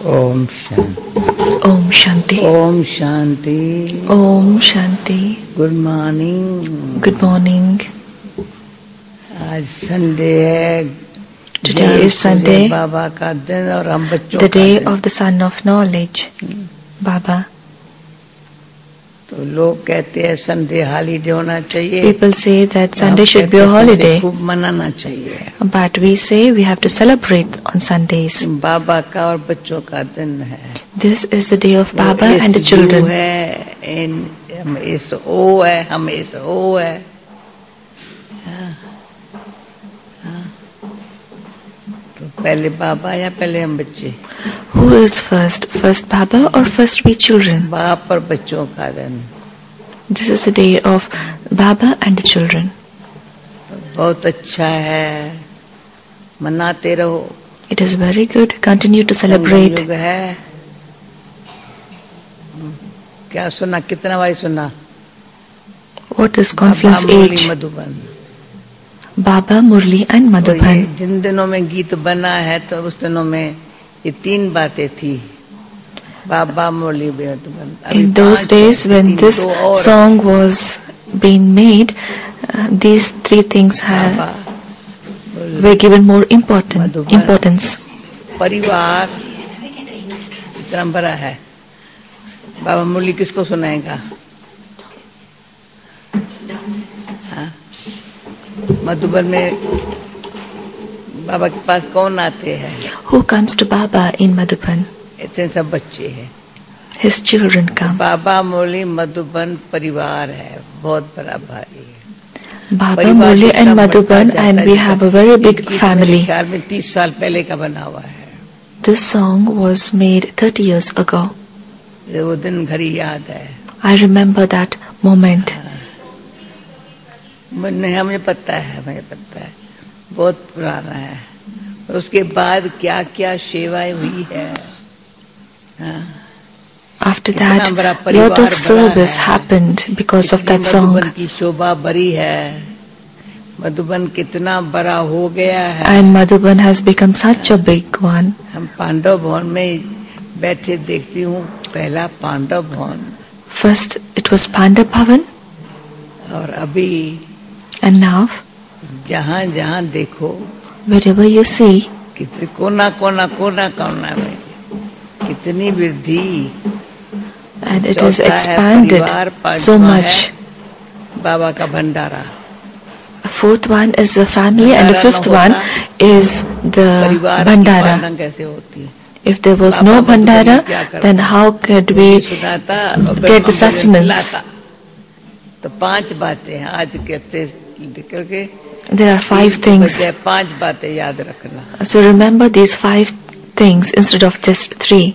ओम Shanti. Om Shanti. Om Shanti. Om Shanti. Good morning. Good morning. आज Sunday है। Today is Sunday, बाबा का दिन और हम बच्चों the का day दिन। of the Son of Knowledge, Baba. तो लोग कहते हैं संडे हॉलीडे होना चाहिए। People say that Sunday should be a holiday, खूब मनाना चाहिए। but we say we have to celebrate on Sundays. बाबा का और बच्चों का दिन है। This is the day of Baba and the children. हम इस ओ है, हम इस ओ है। तो पहले बाबा या पहले हम बच्चे? Who is first? First Baba or first we children? बाप और बच्चों का दिन। This is the day of Baba and the children. बहुत अच्छा है, मनाते रहो। It is very good. Continue to celebrate. युग है। क्या सुना, कितना बार सुना? What is Confluence Age? Madhuban. Baba, Murli and Madhuban. जिन दिनों में गीत बना है तो उस दिनों में ये तीन बातें थी, बाबा मुरली Madhuban. In those days when this song was being made, these three things were given more importance. परिवार इतना बड़ा है। बाबा मुरली किसको सुनाएगा? मधुबन में बाबा के पास कौन आते हैं? Who comes to Baba in Madhuban? इतने सब बच्चे हैं। His children come. बाबा मुरली मधुबन परिवार है, बहुत बड़ा भारी है। Baba, Murli and Madhuban, and we have a very big family. 30 साल पहले का बना हुआ है। This song was made 30 years ago. वो दिन घड़ी याद है। I remember that moment. मुझे पता है, बहुत पुराना है। उसके बाद क्या क्या सेवाएं हुई है। After that, lot of service happened because of that song. Madhuban की शोभा बड़ी है। मधुबन कितना बड़ा हो गया है। And Madhuban has become such a big one. हम पांडव भवन में बैठे देखती हूँ, पहला पांडव भवन। First it was Pandav Bhavan. और अभी and now जहाँ जहाँ देखो, wherever you see, कितने कोना कोना कोना कोना में कितनी वृद्धि, and it is expanded so much. बाबा का भंडारा। Fourth one is the family and the fifth one is the Bhandara. कैसे होती? If there was no Bhandara, then how could we get the sustenance? तो 5 बातें हैं आज कहते करके। There are 5 things. 5 बातें याद रखना। So remember these 5 things instead of just 3.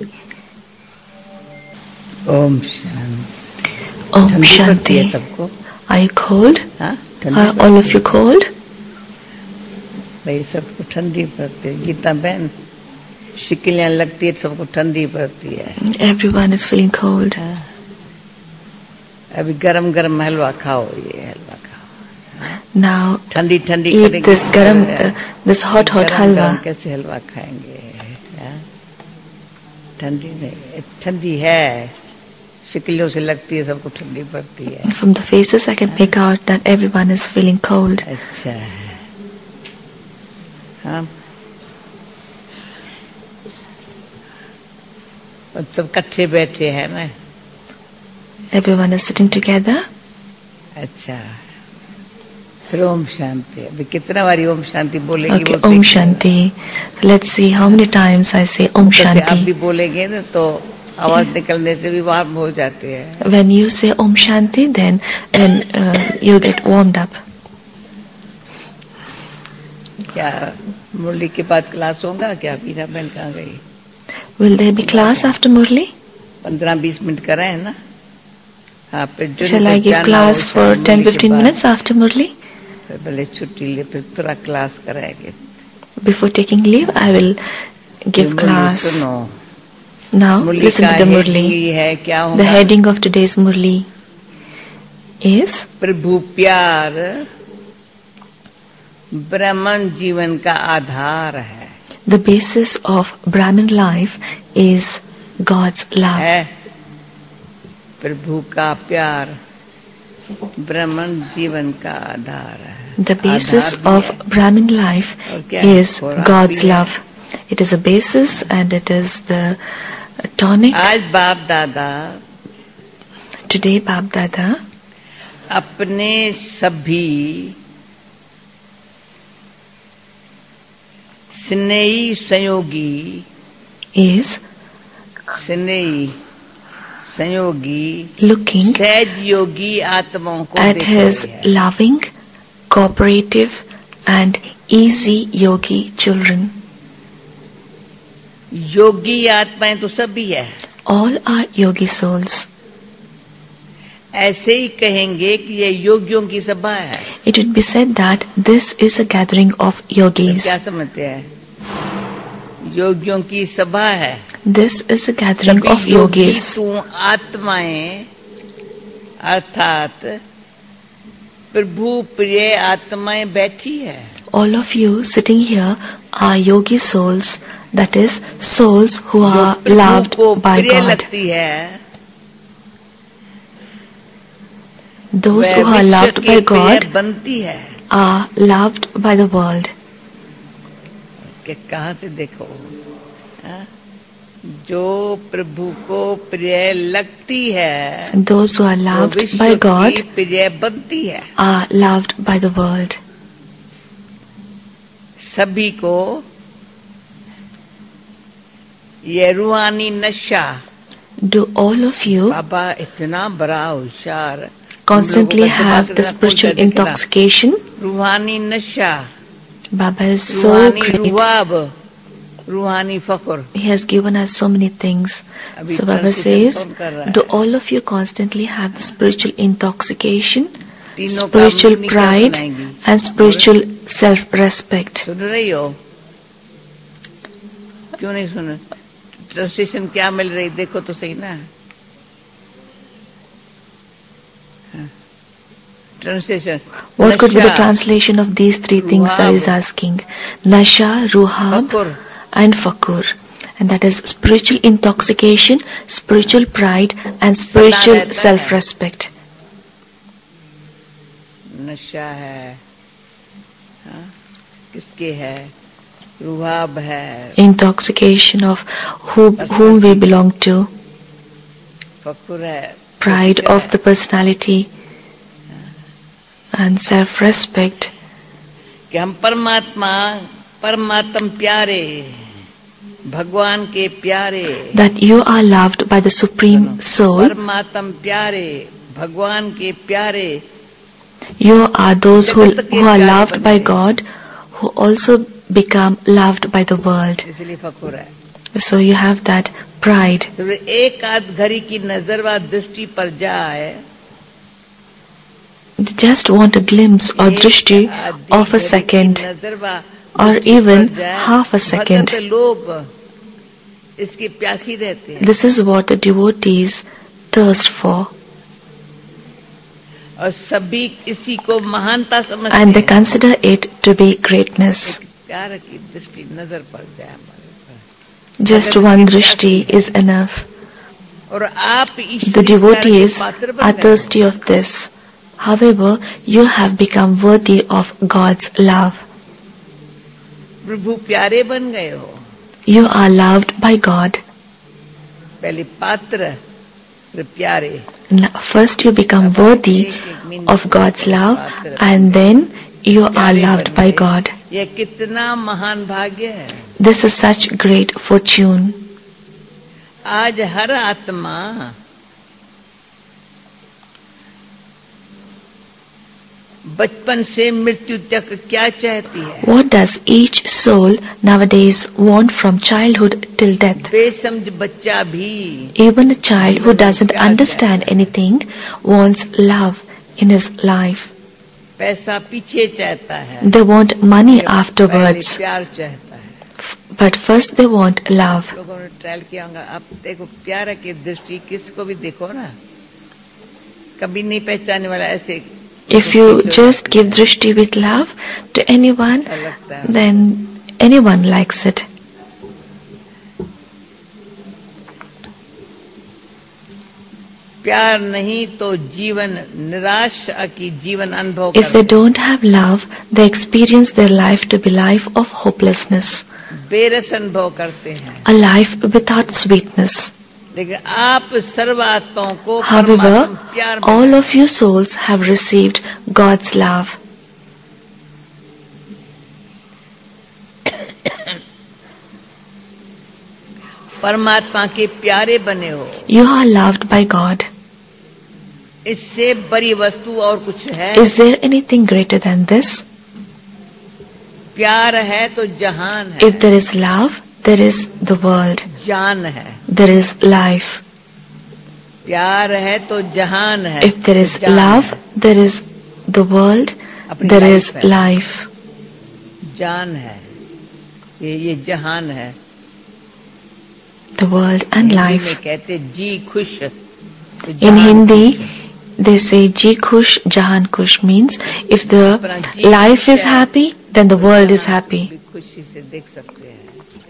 Om Shanti. Om Shanti. सबको? Are you cold? Are all of you cold? भाई सबको ठंडी पड़ती है। गीता बहन शिकलियां लगती है, सबको ठंडी पड़ती है। Everyone is feeling cold. अभी गरम गरम हलवा खाओ, ये हलवा खाओ। Now ठंडी ठंडी eat this hot halwa. कैसे हलवा खाएंगे? ठंडी नहीं, ठंडी है, शिकलियों से लगती है, सबको ठंडी पड़ती है। From the faces I can make out that everyone is feeling cold. अच्छा है। हाँ, सब इकट्ठे बैठे हैं ना। Everyone is sitting together. अच्छा, फिर ओम शांति। अभी कितना बारी ओम शांति बोलेंगे? Okay, Om Shanti. Let's see how many times I say Om आप Shanti. भी बोलेंगे ना तो आवाज निकलने से भी वार्म हो जाते हैं। When you say Om Shanti, then you get warmed up. क्या मुरली के बाद क्लास होगा क्या? बीना बहन कहाँ गई? Will there be class after Murli? 15-20 minute कर रहे हैं ना? हाँ, फिर Shall I give class for 10-15 minutes after Murli? फिर भले छुट्टी ले, फिर थोड़ा क्लास कराएंगे। Before taking leave, I will give class. सुनो। Now listen to the Murli. The heading of today's Murli is प्रभु प्यार ब्राह्मण जीवन का आधार है। The basis of Brahmin life is God's love. है प्रभु का प्यार ब्राह्मण जीवन का आधार है. The basis of Brahmin life is God's love. It is a basis and it is the tonic. आज बाप दादा Today Bap Dada अपने सभी स्नेही संयोगी is स्नेही संयोगी looking सहज योगी आत्माओं को at देख his रहे हैं. loving, cooperative and easy yogi children. योगी आत्माएं तो सभी है. All are yogi souls. ऐसे ही कहेंगे कि ये योगियों की सभा है. It would be said that this is a gathering of yogis. क्या समझते हैं? योगियों की सभा है. This is a gathering सभी of योगी yogis. तू आत्माएं अर्थात प्रभु प्रिय आत्माएं बैठी है. All of you sitting here are yogi souls, that is, souls who are जो प्रभु loved को by प्रिय God. लगती है Those who वह are विश्व loved के by प्रिय God बनती है. are loved by the world. कि कहाँ से देखो हाँ? जो प्रभु को प्रिय लगती है Those who are वो loved विश्व by God की प्रिय बनती है. are loved by the world. सभी को ये रूहानी नशा. Do all of you बाबा इतना बड़ा होशियार constantly have the spiritual intoxication? रूहानी नशा, Baba is so रूहानी great. रुआब, रूहानी फख्र. He has given us so many things. अभी So Baba translation says, कौन कर रहा है? do all of you constantly have the spiritual intoxication, तीनों का spiritual मुनि क्या pride सुनाएंगी? and spiritual self-respect? सुन रही हो? क्यों नहीं सुन? ट्रांसलेशन क्या मिल रही देखो तो सही ना. Translation. What could be the Nasha, translation of these three things that is asking? Nasha, Ruhab Fakur. and Fakur. And that is spiritual intoxication, spiritual pride and spiritual रहता है. self-respect. नशा है हाँ? किसके है? रुहाब है, Intoxication of whom we belong to, फकुर है, pride of the personality and self-respect. कि हम परमात्मा परमात्म प्यारे भगवान के प्यारे. That you are loved by the Supreme Soul. परमात्म प्यारे भगवान के प्यारे. You are those who are loved by God, who also become loved by the world. इसलिए फकुर है. So you have that pride. तो एक आध घड़ी की नजर व दृष्टि पर जाए. Just want a glimpse or drishti of a second or even half a second. भगत लोग इसकी प्यासी रहते हैं. This is what the devotees thirst for. और सभी इसी को महानता समझते And they हैं. consider it to be greatness. प्यार की दृष्टि नजर पड़ जाए हमारे पर. Just one drishti is enough. और आप The ईश्वरी devotees प्यार के पात्र are बन गए. thirsty of this. However, you have become worthy of God's love. प्रभु प्यारे बन गए हो. You are loved by God. पहले पात्र फिर प्यारे. First you become worthy of God's love and then you are loved by God. ये कितना महान भाग्य है. This is such great fortune. आज हर आत्मा बचपन से मृत्यु तक क्या चाहती है? What does each soul nowadays want from childhood till death? बेसमझ बच्चा भी Even a child who doesn't understand anything wants love in his life. पैसा पीछे चाहता है. They want money पहले afterwards. प्यार चाहता है. But first they want love. लोगों ने ट्रायल किया होगा. आप देखो प्यार की दृष्टि किसको भी देखो ना, कभी नहीं पहचानने वाला. ऐसे If you just give drishti with love to anyone, अच्छा लगता है. then anyone likes it. प्यार नहीं तो जीवन निराशा की जीवन अनुभव If they don't have love, they experience their life to be life of hopelessness, बेरस अनुभव करते हैं। a life without sweetness. लेकिन आप सर्व आत्माओं को However, परमात्मा प्यार में all of you souls have received God's love. परमात्मा के प्यारे बने हो। You are loved by God. इससे बड़ी वस्तु और कुछ है? Is there anything greater than this? प्यार है तो जहान है। If there is love, there is the world. जान है। There is life. प्यार है तो जहान है। If there is जान love, है। there is the world, अपनी there life is है। life. जान है। ये जहान है। The world and Hindi life. में कहते जी खुश। तो In जहान Hindi, खुश है। they say Ji Khush, Jahan Khush means if the life is happy, then the world is happy. भी खुशी से देख सकते हैं।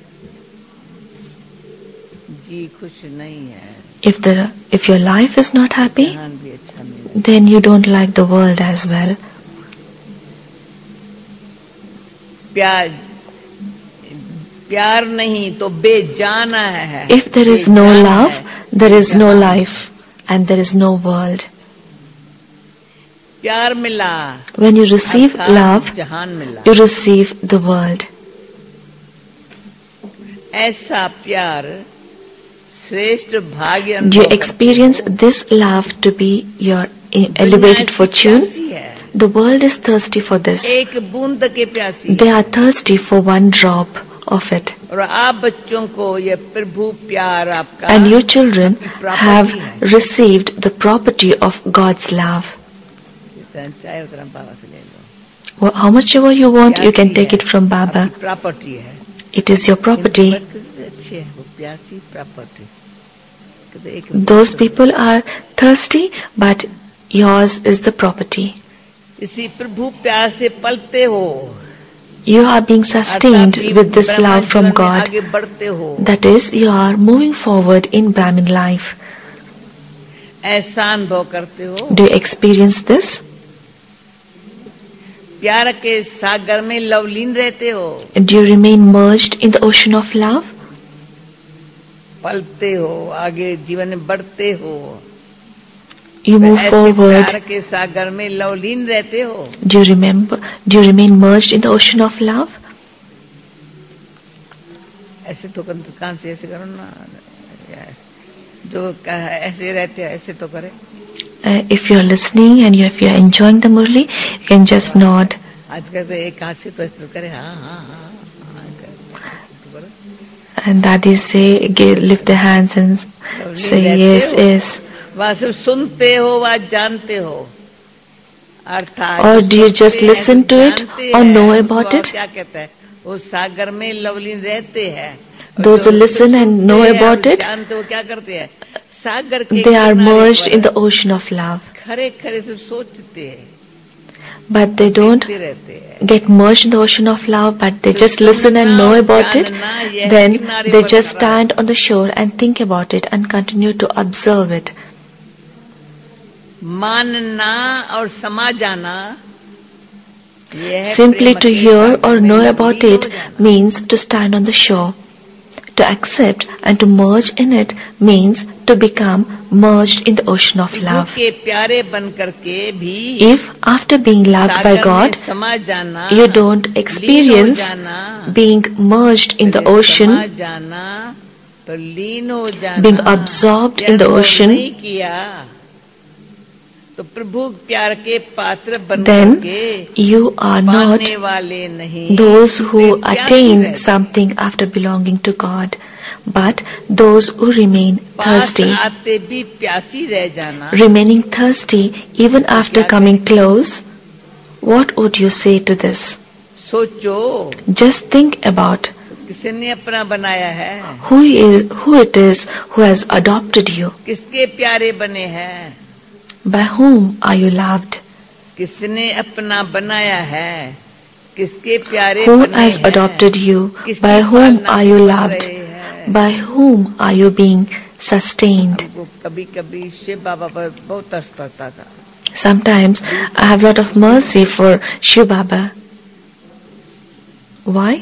जी खुश नहीं है। If your life is not happy, जहान भी अच्छा नहीं। then you don't like the world as well. प्यार नहीं तो बेजाना है। If there is no love, there is no life and there is no world. प्यार मिला। When you receive अर्थात love, जहान मिला। you receive the world. ऐसा प्यार श्रेष्ठ भाग्य You अनुभव experience this love to be your elevated fortune. प्यासी है। The world is thirsty for this. एक बूंद के प्यासी They है। are thirsty for one drop of it. और आप बच्चों को ये प्रभु प्यार आपका And you children property have है। received the property of God's love. जितना चाहे उतना बाबा से ले लो। How much ever you want, you can प्यासी take है। it from Baba. आपकी प्रॉपर्टी है। It is your property. अच्छी है वो प्यासी property. Those people are thirsty, but yours is the property. इसी प्रभु प्यार से पलते हो। You are being sustained अर्थात with this Brahma love from जीवन में God. आगे बढ़ते हो। That is, you are moving forward in Brahmin life. ऐसा अनुभव करते हो। Do you experience this? प्यार के सागर में लवलीन रहते हो। Do you remain merged in the ocean of love? पलते हो, आगे जीवन में बढ़ते हो। You move ऐसे forward. प्यार के सागर में लवलीन रहते हो। Do you remain merged in the ocean of love? ऐसे तो कान से ऐसे करो ना, जो ऐसे रहते हैं ऐसे तो करे। If you are listening and if you are enjoying the Murli, you can just nod. आज करते एक हाथ से तो ऐसे तो करे, हाँ हाँ हाँ हाँ तो करो। And daddies say, lift their hands and say yes, yes. वह सिर्फ सुनते हो, वह जानते हो। अर्थात Or do you just listen to it or know about it? क्या कहता है? वो सागर में लवलीन रहते हैं। Those who listen and know about it, जानते हो क्या करते हैं? सागर के they are किनारे merged पर in the ocean of love. खरे खरे से सोचते हैं, But they don't देखते रहते हैं। get merged in the ocean of love, but they just listen and know about it. Then they just stand on the shore and think about it and continue to observe it. मानना और समा जाना, यह Simply Prem to के hear Sagar or में know Lovleen about हो it जाना। means to stand on the shore. To accept and to merge in it means to become merged in the ocean of love. के प्यारे बन करके भी If after being loved by सागर में God, समा जाना, you don't experience लीन हो जाना, being merged in the पहले ocean, समा जाना, तो लीन हो जाना, being absorbed यह in the अनुभव ocean, नहीं किया, तो प्रभु प्यार के पात्र बन then करके you are not पाने वाले नहीं, those who वे प्यासी attain रहते। something after belonging to God, but those who remain pass thirsty, आते भी प्यासी रह जाना, remaining thirsty even after coming close. What would you say to this? सोचो Just think about किसने अपना बनाया है, who it is who has adopted you. किसके प्यारे बने हैं, By whom are you loved? किसने अपना बनाया है, किसके प्यारे Who बने has हैं, adopted you? किसकी By whom पालना are you कर loved? रहे हैं। By whom are you being sustained. कभी-कभी शिव बाबा पर बहुत तरस पड़ता था. Sometimes I have a lot of mercy for Shiv Baba. Why?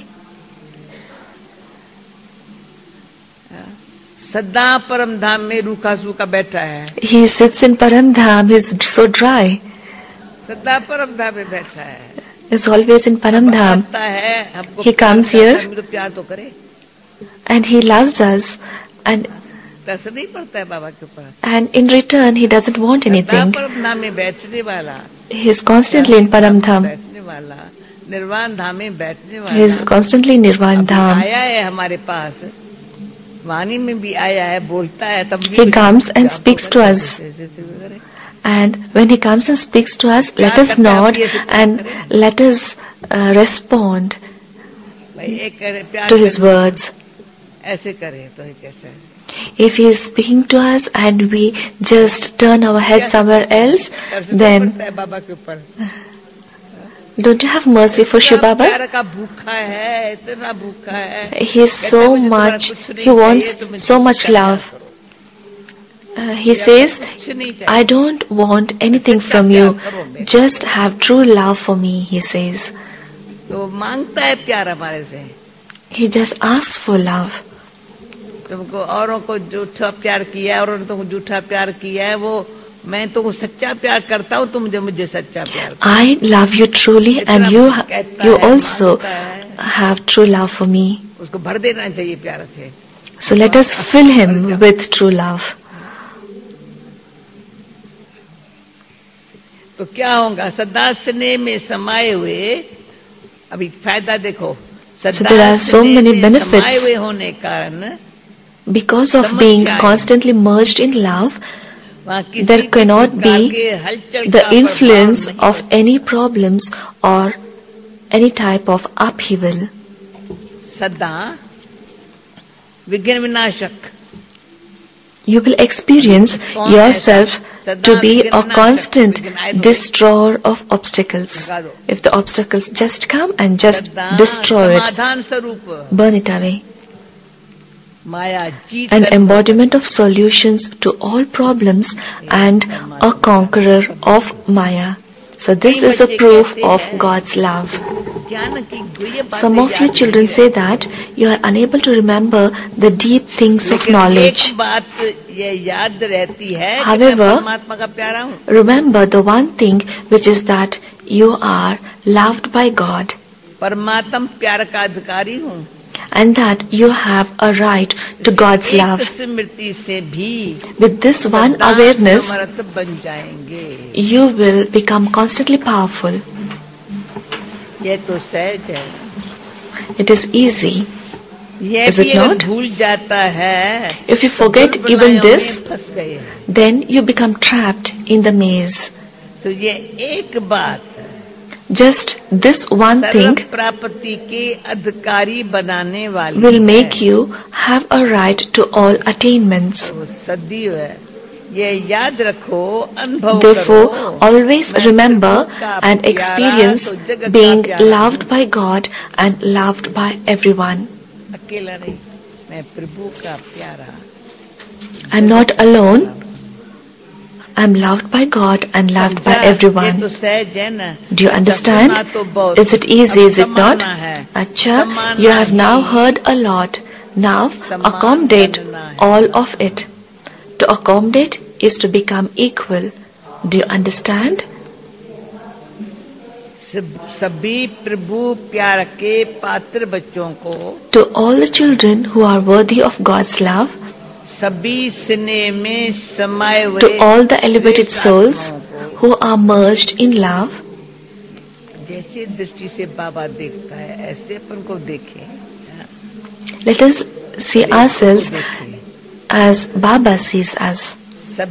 सदा परम धाम में रूखा सूखा बैठा है. He sits in Param Dham, he's so dry. सदा परम धाम में बैठा है. He's always in Param Dham. आता है, हमको He comes here तो प्यार तो करे. and he loves us, and तरस नहीं पड़ता है बाबा के ऊपर. and in return he doesn't want anything. सदा परम धाम में बैठने वाला. He is constantly in Param Dham. बैठने वाला, निर्वाण धाम में बैठने वाला. He is constantly in Nirvan Dham. आया है हमारे पास, वाणी में भी आया है, बोलता है तब भी. He comes and speaks to us. And when he comes and speaks to us, let us nod and let us respond to his words. ऐसे करे तो कैसे? If he is speaking to us and we just turn our head somewhere else, then don't you have mercy for Shiv Baba? He is so much, he wants so much love. He says, I don't want anything from you, just have true love for me, he says. He just asks for love. तुमको औरों को झूठा प्यार किया है, औरों ने तुमको झूठा प्यार किया है, वो मैं तुमको सच्चा प्यार करता हूँ, तुम मुझे सच्चा प्यार. I love you truly and you also have true love for me. उसको भर देना चाहिए प्यार से. So let us fill him with true love. तो क्या होगा? सदा स्नेह में समाये हुए, अभी फायदा देखो. So there are so many benefits. होने कारण because of being constantly merged in love, there cannot be the influence of any problems or any type of upheaval. सदा विघ्न विनाशक. You will experience yourself to be a constant destroyer of obstacles. If the obstacles just come and just destroy it, burn it away. An embodiment of solutions to all problems and a conqueror of Maya. So this is a proof of God's love. Some of you children say that you are unable to remember the deep things of knowledge. However, remember the one thing, which is that you are loved by God and that you have a right to God's love. With this one awareness, you will become constantly powerful. It is easy, is it not? If you forget even this, then you become trapped in the maze. Just this one thing will make you have a right to all attainments. Therefore, always remember and experience being loved by God and loved by everyone. I am not alone. I am loved by God and loved by everyone. Do you understand? Is it easy, is it not? Acha, you have now heard a lot. Now accommodate all of it. To accommodate is to become equal. Do you understand? To all the children who are worthy of God's love, to all the elevated souls who are merged in love, let us see ourselves as Baba sees us. To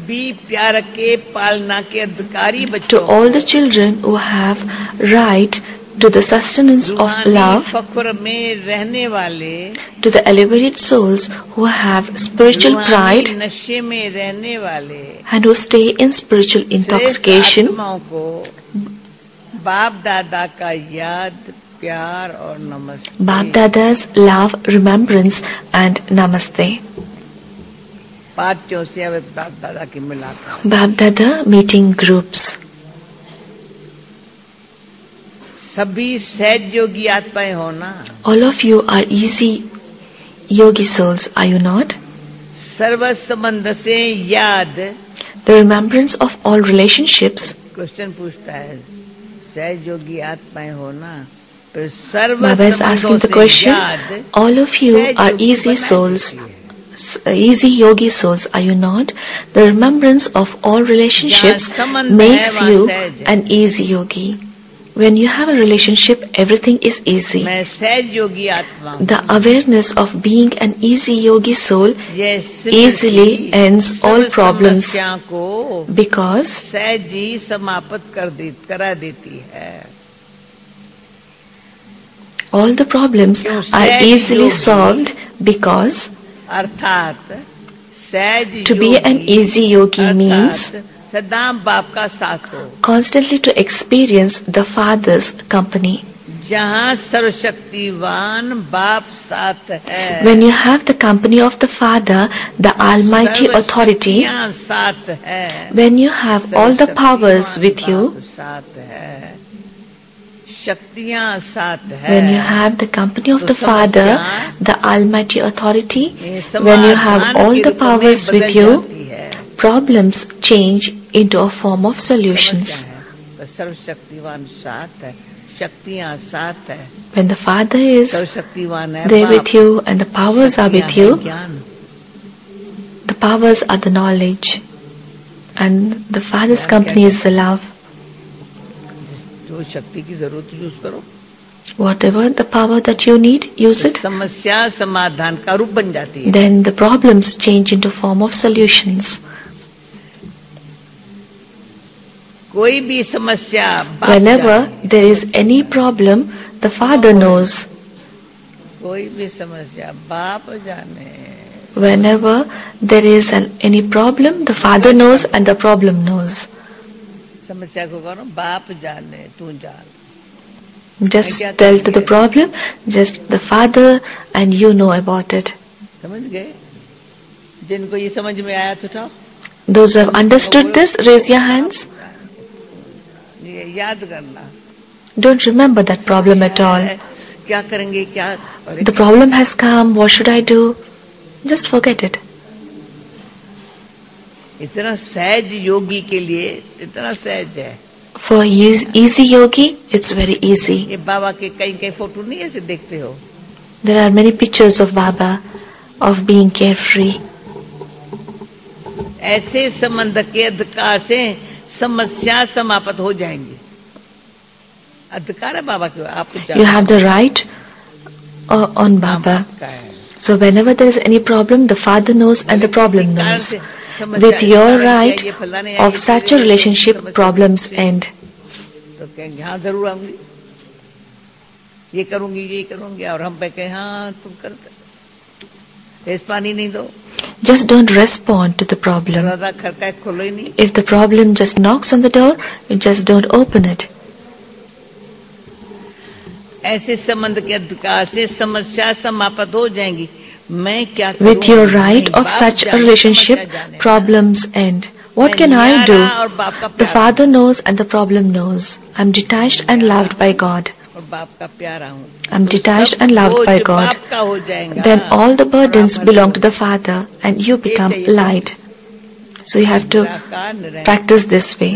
all the children who have right to the sustenance of love, to the elevated souls who have spiritual pride and who stay in spiritual intoxication, Baap Dada's love, remembrance and namaste. पार्टियों से अब बाप दादा की मुलाकात, Bap Dada meeting groups. सभी सहज योगी आत्माएं होना. All of you are easy yogi souls, are you not? सर्व संबंध से याद. The remembrance of all relationships. Question पूछता है, सहज योगी आत्माएं होना, फिर सर्व Baba is asking the question, all of you are easy souls, easy yogi souls, are you not? The remembrance of all relationships makes you an easy yogi. When you have a relationship, everything is easy. मैं सहज योगी आत्मा हूँ. The awareness of being an easy yogi soul easily ends all problems because सहज ही समाप्त करा देती है. all the problems are easily solved because अर्थात सहज to be an easy yogi means सदा बाप का साथ हो. constantly to experience the Father's company. जहाँ सर्वशक्तिवान बाप साथ है. When you have the company of the Father, the Almighty Authority, साथ है. when you have all the powers with you, साथ है. शक्तियाँ साथ है. when you have the company of the Father, the Almighty Authority, when you have all the powers with you, problems change into a form of solutions. सर्वशक्तिवान साथ है, शक्तियाँ साथ है. When the Father is सर्वशक्तिवान है there with you and the powers are with you, the powers are the knowledge and the Father's company is the love. जो शक्ति की जरूरत है यूज करो. Whatever the power that you need, use it. समस्या समाधान का रूप बन जाती है. Then the problems change into form of solutions. कोई भी समस्या Whenever there is any problem, the Father knows. कोई भी समस्या बाप जाने. Whenever there is any problem, the Father knows and the problem knows. समस्या को करो बाप जाने तू जान. Just tell to the problem, just the Father and you know about it. समझ गए? जिनको ये समझ में आया तो उठाओ. Those who have understood this, raise your hands. ये याद करना. Don't remember that problem at all. क्या करेंगे क्या? The problem has come, what should I do? Just forget it. इतना सहज योगी के लिए इतना सहज है. For easy yogi, it's very easy. ये बाबा के कई फोटो नहीं ऐसे देखते हो. There are many pictures of Baba, of being carefree. ऐसे संबंध के अधिकार से समस्या समाप्त हो जाएंगी. अधिकार है बाबा के. आप You have the right on Baba. So whenever there is any problem, the Father knows and the problem knows. With your right of such a relationship, problems end. तो कहेंगे हाँ जरूर आऊंगी, ये करूंगी और हम पे कहें हाँ तुम करते. पानी नहीं दो. Just don't respond to the problem. खोलो ही नहीं. If the problem just knocks on the door, you just don't open it. ऐसे संबंध के अधिकार से समस्या समाप्त हो जाएंगी. With your right of such a relationship, problems end. What can I do? The Father knows and the problem knows. I'm detached and loved by God. I'm detached and loved by God. Then all the burdens belong to the Father and you become light. So you have to practice this way.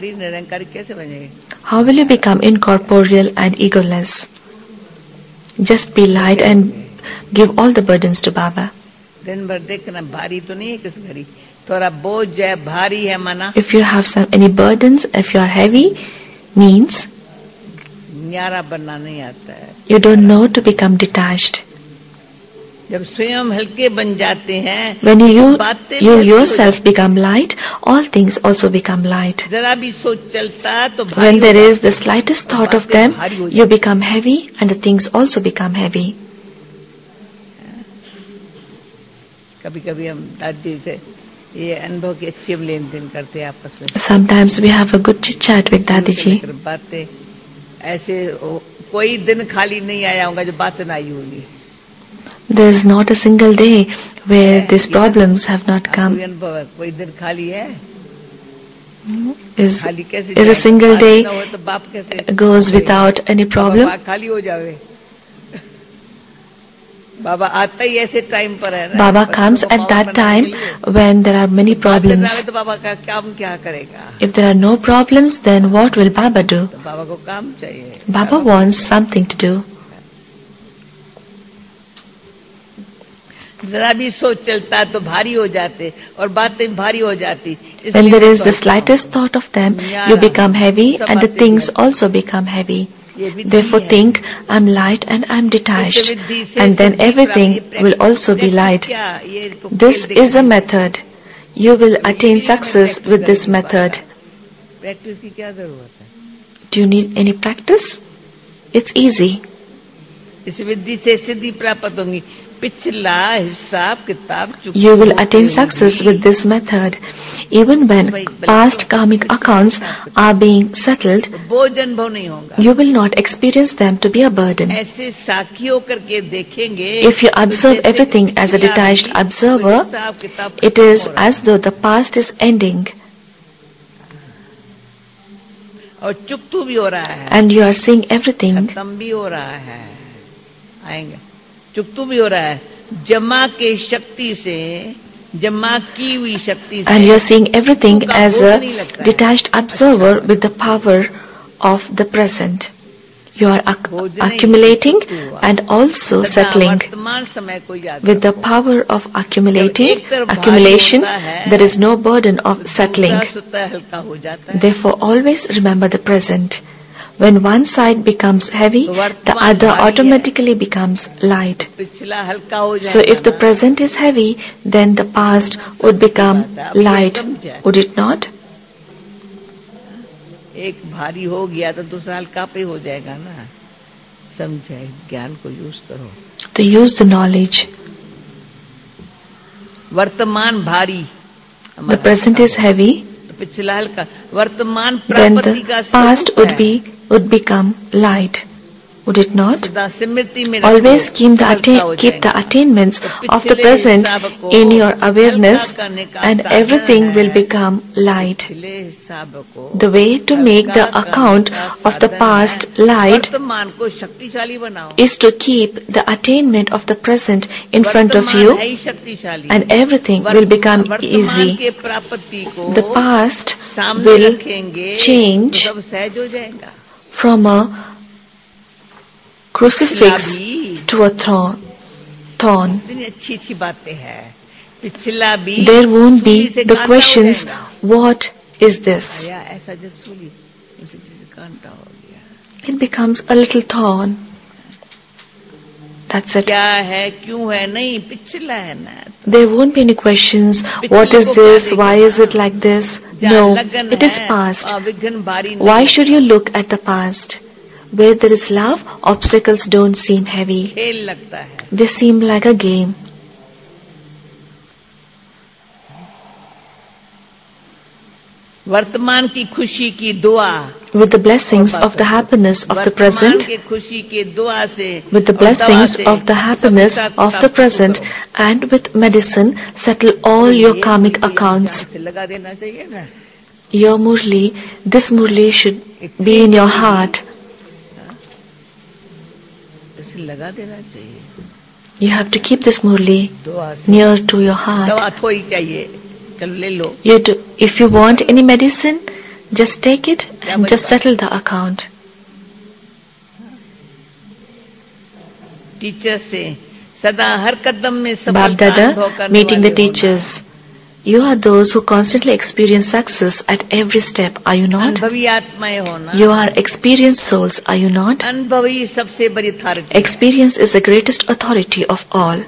How will you become incorporeal and egoless? Just be light and give all the burdens to Baba. If you have any burdens, if you are heavy, means you don't know to become detached. When you yourself become light, all things also become light. When there is the slightest thought of them, you become heavy and the things also become heavy. Sometimes we have a good chit chat with Dadiji. There is not a single day where these problems have not come. Is a single day goes without any problem? Baba comes at that time when there are many problems. If there are no problems, then what will Baba do? Baba wants something to do. When there is the slightest thought of them, you become heavy and the things also become heavy. Therefore think, I'm light and I'm detached, and then everything will also be light. This is a method. You will attain success with this method. Do you need any practice? It's easy. You will attain success with this method. Even when past karmic accounts are being settled, you will not experience them to be a burden. If you observe everything as a detached observer, it is as though the past is ending. And you are seeing everything. And you are seeing everything as a detached observer with the power of the present. You are accumulating and also settling. With the power of accumulation, there is no burden of settling. Therefore, always remember the present. When one side becomes heavy, the other automatically becomes light. So if the present is heavy, then the past would become light, would it not? To use the knowledge. The present is heavy, then the past would become light, would it not? Always keep the attainments of the present in your awareness, and everything will become light. The way to make the account of the past light is to keep the attainment of the present in front of you, and everything will become easy. The past will change from a crucifix to a thorn. There won't be the questions, what is this? It becomes a little thorn. That's it. There won't be any questions, what is this, why is it like this? No, it is past. Why should you look at the past? Where there is love, obstacles don't seem heavy. They seem like a game. With the blessings of the happiness of the present, and with medicine, settle all your karmic accounts. Your Murli, this Murli should be in your heart. You have to keep this Murli near to your heart. If you want any medicine, just take it and just settle the account. Bab-Dada meeting the teachers. You are those who constantly experience success at every step, are you not? You are experienced souls, are you not? Experience is the greatest authority of all.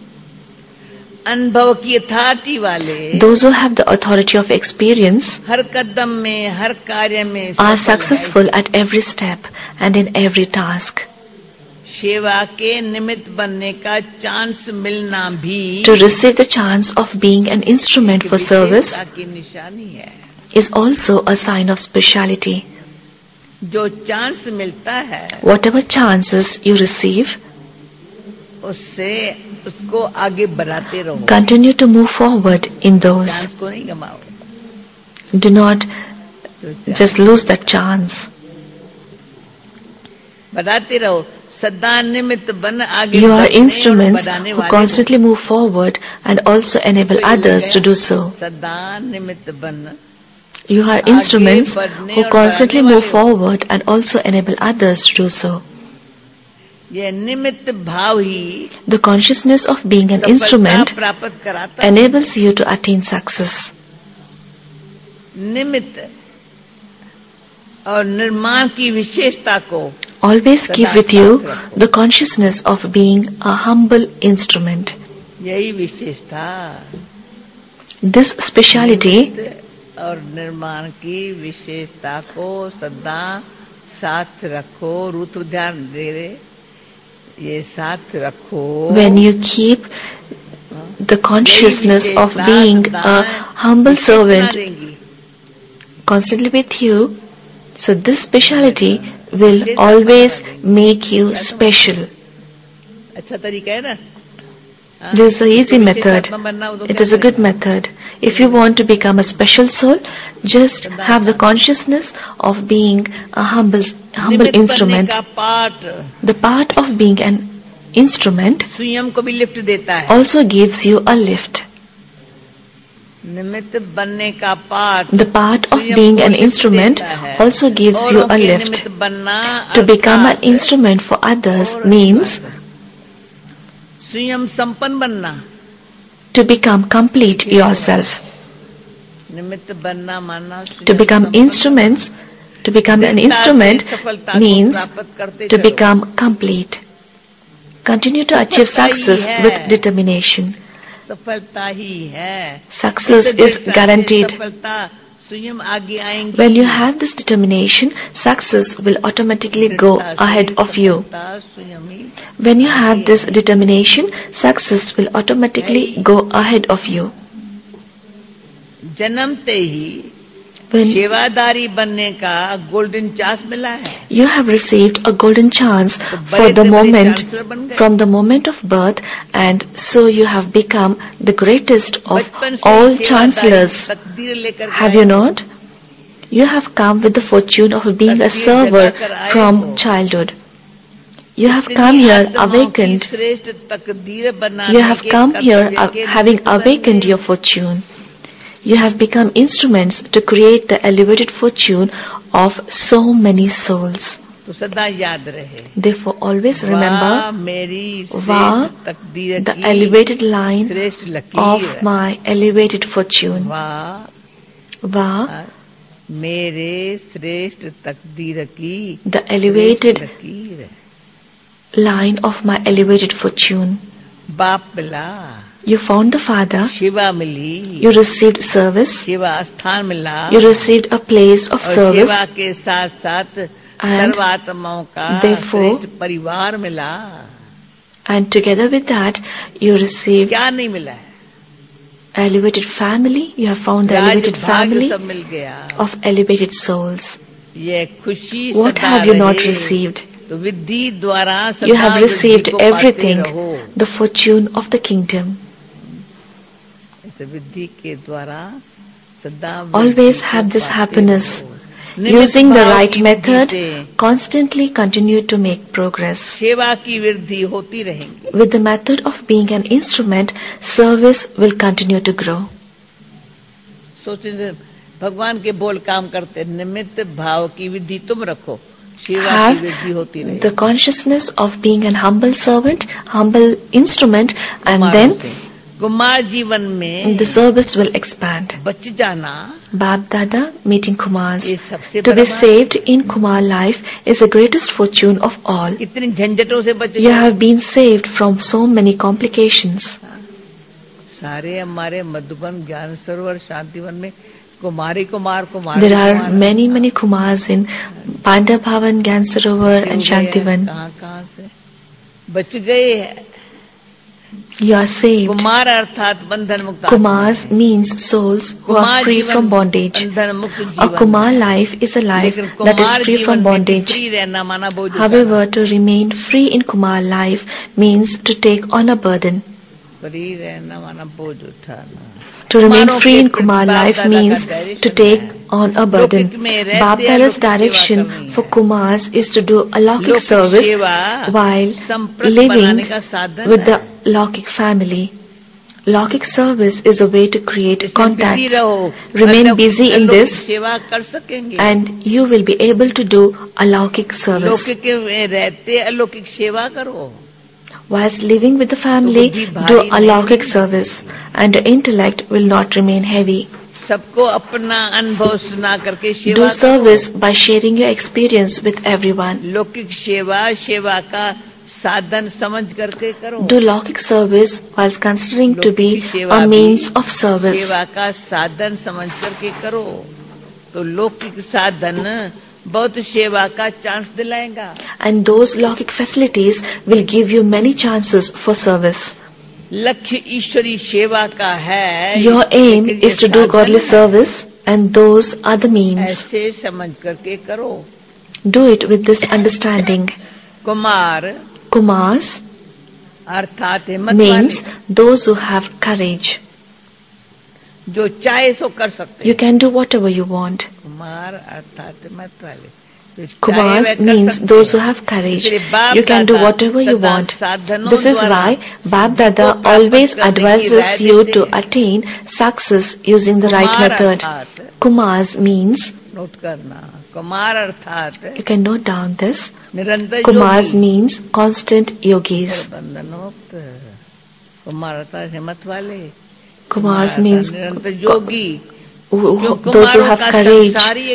Those who have the authority of experience are successful at every step and in every task. To receive the chance of being an instrument for service is also a sign of speciality. Whatever chances you receive, उससे उसको आगे बढ़ाते रहो. Continue to move forward in those. Chance को नहीं गमाओ. Do not just lose that chance. बढ़ाते रहो. सदा निमित्त बन आगे. You are instruments who constantly move forward and also enable others to do so. सदा निमित्त बन. You are instruments who constantly move forward and also enable others to do so. ये निमित्त भाव ही The consciousness of being an instrument प्राप्त कराता. enables you to attain success. निमित्त और निर्माण की विशेषता को Always keep with you the consciousness of being a humble instrument. यही विशेषता. This speciality और निर्माण की विशेषता को सदा साथ रखो. ऋतु ध्यान दे रहे. ये साथ रखो. When you keep the consciousness of being a humble servant constantly with you, so this speciality will always make you special. अच्छा तरीका है ना. This is an easy method. It is a good method. If you want to become a special soul, just have the consciousness of being a humble instrument. The part of being an instrument स्वयं को भी lift देता है. also gives you a lift. निमित्त बनने का पाठ. The part of being an instrument also gives you a lift. To become an instrument for others means स्वयं संपन्न बनना. to become complete yourself. निमित्त बनना मानना. To become instruments, to become an instrument means to become complete. Continue to achieve success with determination. सफलता ही है. Success is guaranteed. सफलता स्वयं आगे आएंगी. When you have this determination, success will automatically go ahead of you. When you have this determination, success will automatically go ahead of you. जन्मते he When सेवादारी बनने का golden chance मिला है. you have received a golden chance for the moment, from the moment of birth, and so you have become the greatest of all chancellors. Have you not? You have come with the fortune of being a server from childhood. You have come here awakened. You have come here having awakened your fortune. You have become instruments to create the elevated fortune of so many souls. तो सदा याद रहे. Therefore, always remember, वाह the elevated line of my elevated fortune. वाह मेरे श्रेष्ठ तकदीर की. The elevated line of my elevated fortune. बाप मिला. You found the Father. Shiva milli. You received service. Shiva स्थान मिला. You received a place of service. Shiva के साथ साथ And सर्वात्माओं का therefore, श्रेष्ठ परिवार मिला. And together with that, you received क्या नहीं मिला है? elevated family. You have found the elevated family सब मिल गया. of elevated souls. ये खुशी What सदा have you not रहे. received? तो विधि द्वारा You have सदा received विधि को पाते everything, रहो. the fortune of the kingdom. इस विधि के द्वारा सदा Always have this happiness. Using the right method, constantly continue to make progress. सेवा की वृद्धि होती रहेगी. With the method of being an instrument, service will continue to grow. सोचने भगवान के बोल काम करते. निमित्त भाव की विधि तुम रखो. सेवा की Have वृद्धि होती रहेगी. the consciousness of being an humble servant, humble instrument, and then Kumar जीवन में the service will expand. बच जाना. Bab Dada meeting Kumars. ये सबसे To be बड़ा saved in Kumar life is the greatest fortune of all. इतनी झंझटों से बच You गए. have been saved from so many complications. सारे हमारे मधुबन ज्ञान सरोवर शांतिवन में कुमारी Kumar Kumar. There are many Kumars in Panda Bhavan, Gyan Sarovar and Shantivan. कहाँ से बच गए हैं. You are saved. कुमार अर्थात बंधन मुक्त. Kumars means souls who are free from bondage. A Kumar life is a life that is free from bondage. However, to remain free in Kumar life means to take on a burden. To remain free in Kumar life means to take on a burden. Bap Dada's direction for Kumars is to do a Laukik service while living with the Laukik family. Laukik service is a way to create contacts. Remain busy in this and you will be able to do a Laukik service. Whilst living with the family, do a Laukik service and the intellect will not remain heavy. Do service by sharing your experience with everyone. Do Laukik service whilst considering to be a means of service. And those Laukik facilities will give you many chances for service. Your aim is to do godly service and those are the means. Do it with this understanding. Kumars means those who have courage. You can do whatever you want. Kumars means those who have courage. You can do whatever you want. This is why Bap Dada always advises you to attain success using the right method. Kumars means, you can note down this, Kumars means constant yogis. Kumars means those who have courage.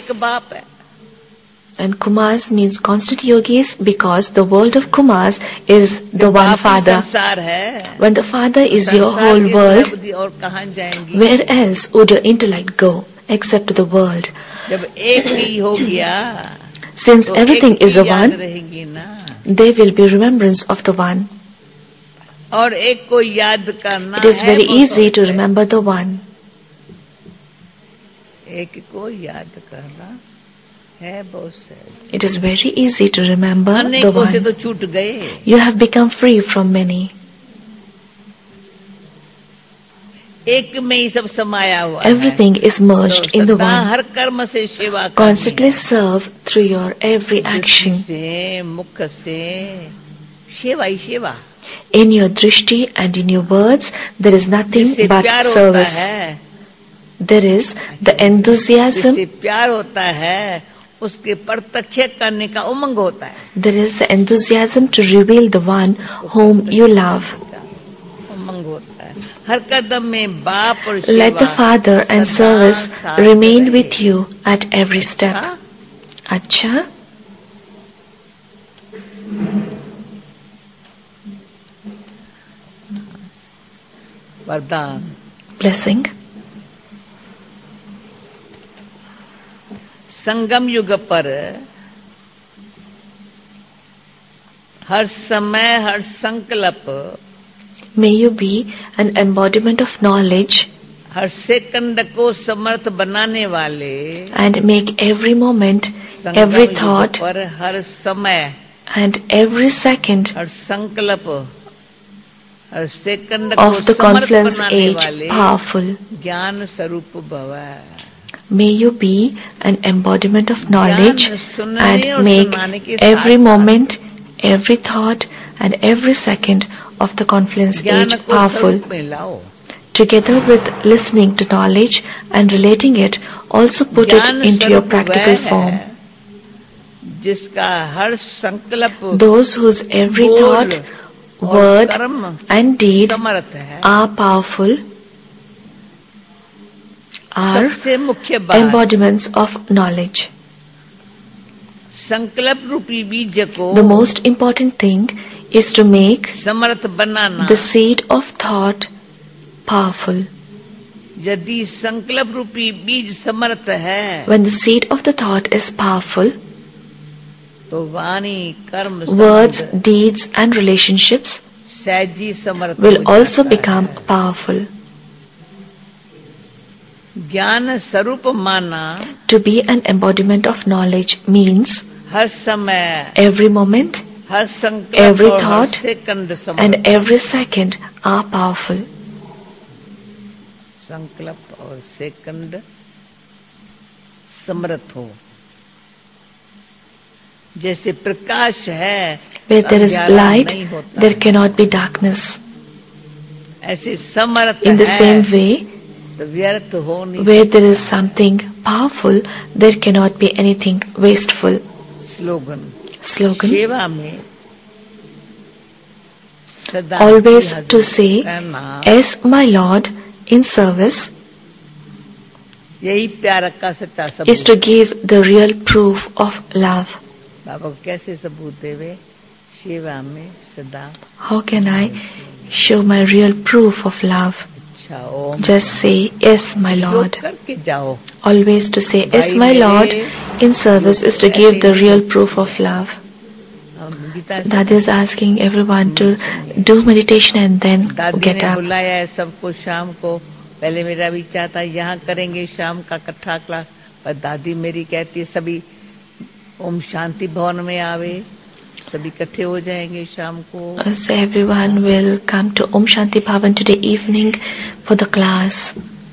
And Kumars means constant yogis because the world of Kumars is the one Father. When the Father is your whole world, where else would your intellect go except to the world? Since everything is a one, there will be remembrance of the one. It is very easy to remember the one. It is very easy to remember the one. You have become free from many. Everything is merged in the one. Constantly serve through your every action. In your drishti and in your words, there is nothing but service. There is the enthusiasm. There is the enthusiasm to reveal the one whom you love. Let the Father and service remain with you at every step. Acha? Vardhan. Blessing. संगम युग पर हर समय हर संकल्प, may you be an embodiment of knowledge, हर second को समर्थ बनाने वाले, and make every moment, every thought, हर समय and every second हर संकल्प, हर second of the confluence age powerful. ज्ञान स्वरूप भव. May you be an embodiment of knowledge and make every moment, every thought and every second of the confluence age powerful. Together with listening to knowledge and relating it, also put it into your practical form. Those whose every thought, word and deed are powerful are embodiments of knowledge. The most important thing is to make the seed of thought powerful. When the seed of the thought is powerful, words, deeds and relationships will also become powerful. ज्ञान स्वरूप माना, to be an embodiment of knowledge means हर समय, every moment, हर संकल्प, every और thought, हर second and every second are powerful. संकल्प और second समर्थ हो. जैसे प्रकाश है, where there is light, there cannot be darkness. ऐसे समर्थ in the है, same way, तो व्यर्थ हो नहीं. where there is something powerful, there cannot be anything wasteful. Slogan. Slogan. सेवा में सदा always to say, as my Lord in service, यही प्यार का सच्चा सबूत is to give the real proof of love. बाबा को कैसे सबूत देवे? सेवा में सदा. How can I show my real proof of love? अच्छा, ओम. Just say, yes, my Lord. करके जाओ. Always to say, yes, my Lord in service is to give the real proof of love. Dadi is asking everyone to do meditation and then get up. बुलाया है सबको शाम को. पहले मेरा विचार था यहाँ करेंगे शाम का कथा क्लास, पर दादी मेरी कहती है सभी ओम शांति भवन में आवे, सभी इकट्ठे हो जाएंगे शाम को. So everyone will come to Om Shanti Bhavan today evening for the class.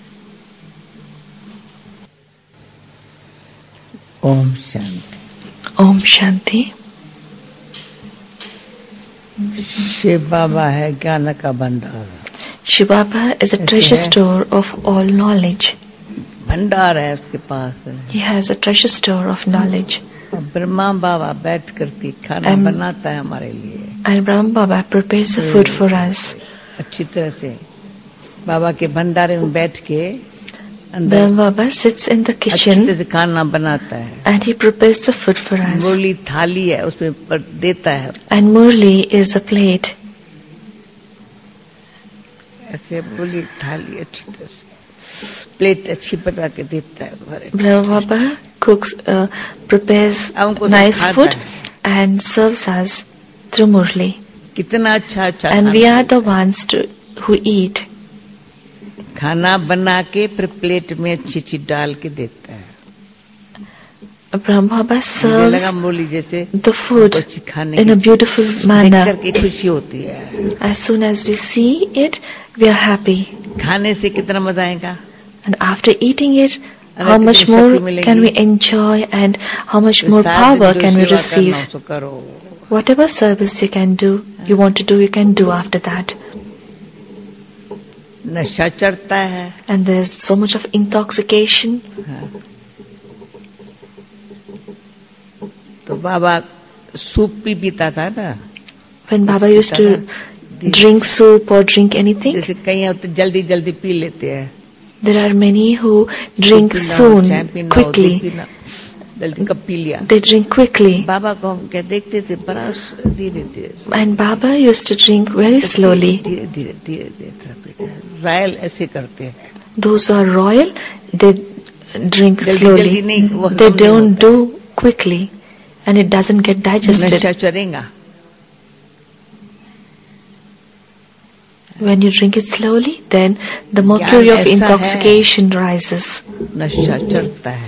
Om Shanti. Om Shanti. Shiv बाबा है ज्ञान का भंडार. Shiv Baba is a treasure store of all knowledge. भंडार है उसके पास. He has a treasure store of knowledge. Brahma बाबा बैठ करके खाना बनाता है हमारे लिए. And Brahma Baba prepares the food for us. अच्छी तरह से बाबा के भंडारे में बैठ के Brahma Baba sits in the अच्छी kitchen तरह से खाना बनाता है. and he prepares the food for us. मुरली थाली है उसमें देता है. And Murli is a plate. ऐसे बोली थाली अच्छी तरह से प्लेट अच्छी बना के देता है. Brahma Baba cooks, prepares nice food and serves us through Murli. कितना अच्छा अच्छा. And we are the ones who eat. खाना बना के फिर प्लेट में अच्छी अच्छी डाल के देता है. Brahma Baba serves मुरली जैसे the food in a beautiful manner. करके खुशी होती है. As soon as we see it, we are happy. खाने से कितना मजा आएगा. And after eating it, how much more can we enjoy and how much more power can we receive. Whatever service you can do, you want to do, you can do after that. नशा चढ़ता है. And there's so much of intoxication. तो बाबा soup भी पीता था ना. When Baba used to drink soup or drink anything, जैसे कहीं होते जल्दी जल्दी पी लेते हैं. there are many who drink soon, quickly. जल्दी कप पी लिया. They drink quickly. बाबा को हम क्या देखते थे बड़ा धीरे धीरे. And Baba used to drink very slowly. धीरे धीरे धीरे धीरे. रॉयल ऐसे करते हैं. Those who are royal, they drink slowly. They don't do quickly, and it doesn't get digested. नशा चढ़ेगा. When you drink it slowly, then the mercury of intoxication rises. नशा चढ़ता है.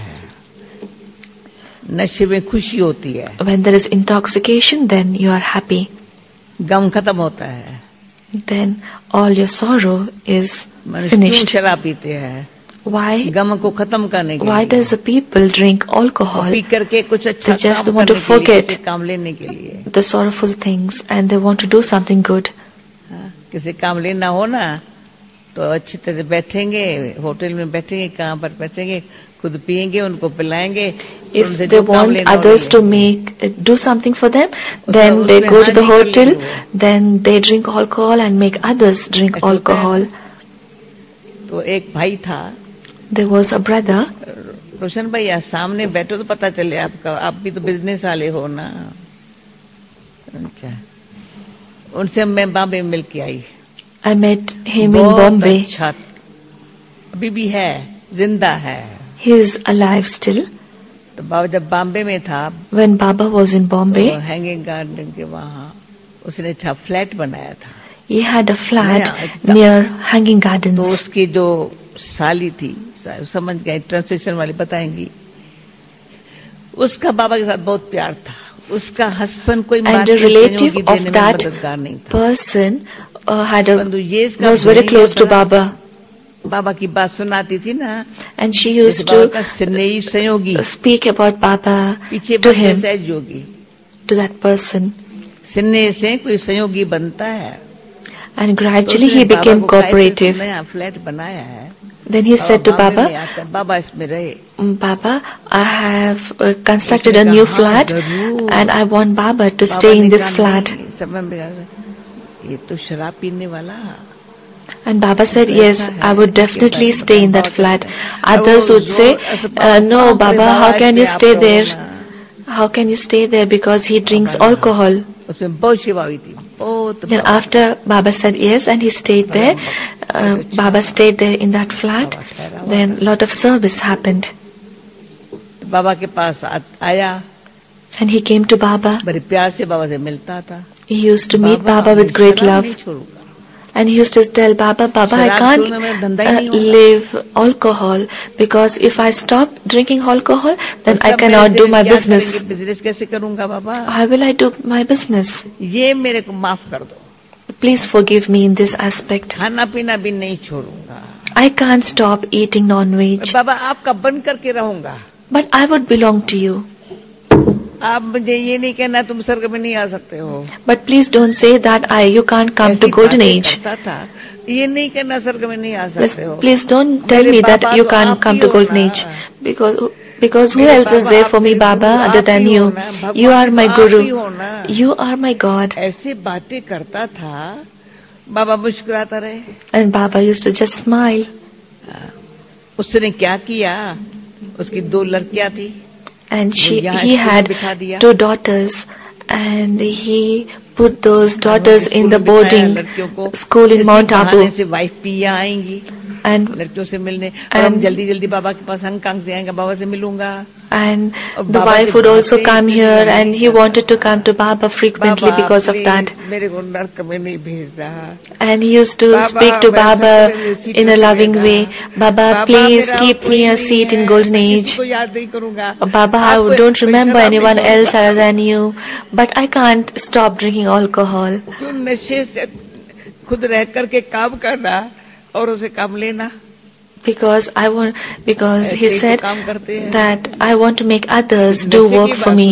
नशे में खुशी होती है. When there is intoxication, then you are happy. गम खत्म होता है. Then all your sorrow is finished. शराब पीते हैं. Why? गम को खत्म करने के लिए. Why does the people drink alcohol? पी करके कुछ अच्छा They just काम want to करने के लिए, forget किसी काम लेने के लिए. the sorrowful things and they want to do something good. किसी काम लेना हो ना तो अच्छी तरह बैठेंगे, होटल में बैठेंगे, कहाँ पर बैठेंगे, खुद पिएंगे, उनको पिलाएंगे. If they want others to do something for them, then they go to the hotel, then they drink alcohol and make others drink alcohol. तो एक भाई था. There was a brother. रोशन भैया सामने बैठो तो पता चले आपका, आप भी तो बिजनेस वाले हो ना. अच्छा, उनसे मैं बॉम्बे मिल के आई. I met him in Bombay. अच्छा, अभी भी है, जिंदा है. He is alive still. तो बाबा जब बॉम्बे में था, when Baba was in Bombay, तो हैंगिंग गार्डन के वहाँ उसने अच्छा फ्लैट बनाया था. he had a flat near Hanging Gardens. तो उसकी जो साली थी, समझ गए, ट्रांसलेशन वाली बताएंगी, उसका बाबा के साथ बहुत प्यार था. उसका हस्बैंड कोई and a relative of that person was very close to Baba. बाबा की बात सुनाती थी ना, and she used to speak about Baba to him, to that person. स्नेह से कोई संयोगी बनता है. And gradually he became cooperative. नया फ्लैट बनाया है. Then he said to Baba, Baba इसमें रहे. Baba, I have constructed a new flat and I want Baba to stay in this flat. ये तो शराब पीने वाला. And Baba said, yes, I would definitely stay in that flat. Others would say, no, Baba, how can you stay there? How can you stay there because he drinks alcohol? Then after Baba said yes and he stayed there, Baba stayed there in that flat, then lot of service happened. Baba के पास आया. And he came to Baba. बड़े प्यार से बाबा से मिलता था. He used to meet Baba with great love. And he used to tell Baba, Baba, I can't live alcohol because if I stop drinking alcohol, then I cannot do my business. How will I do my business? ये मेरे को माफ कर दो. Please forgive me in this aspect. खाना पीना भी नहीं छोड़ूंगा. I can't stop eating non-veg. बाबा आपका बन करके रहूंगा. But I would belong to you. आप मुझे ये नहीं कहना तुम स्वर्ग में नहीं आ सकते हो. But please don't say that you can't come to golden age. ये नहीं कहना स्वर्ग में नहीं आ सकते हो. Please don't tell me that you can't come to golden age. Because who else is there for me, Baba, other than you? You are my Guru. You are my God. ऐसे बातें करता था. बाबा मुस्कुराता रहे. And Baba used to just smile. उसने क्या किया? उसकी 2 लड़कियां थी. And he had 2 daughters, and he put those daughters in the boarding school in Mount Abu. And लड़कियों से मिलने और हम जल्दी बाबा के पास हांगकांग से आएंगे, बाबा से मिलूंगा. And the wife would also come here, and he wanted to come to Baba frequently because of that. मेरे को नरक में नहीं भेज रहा. And he used to speak to Baba in a loving way. Baba, please keep me a seat in golden age. Baba, I don't remember anyone else other than you, but I can't stop drinking alcohol. क्यों नशे से खुद रह करके काम करना और उसे काम लेना. Because he said that I want to make others do work for me.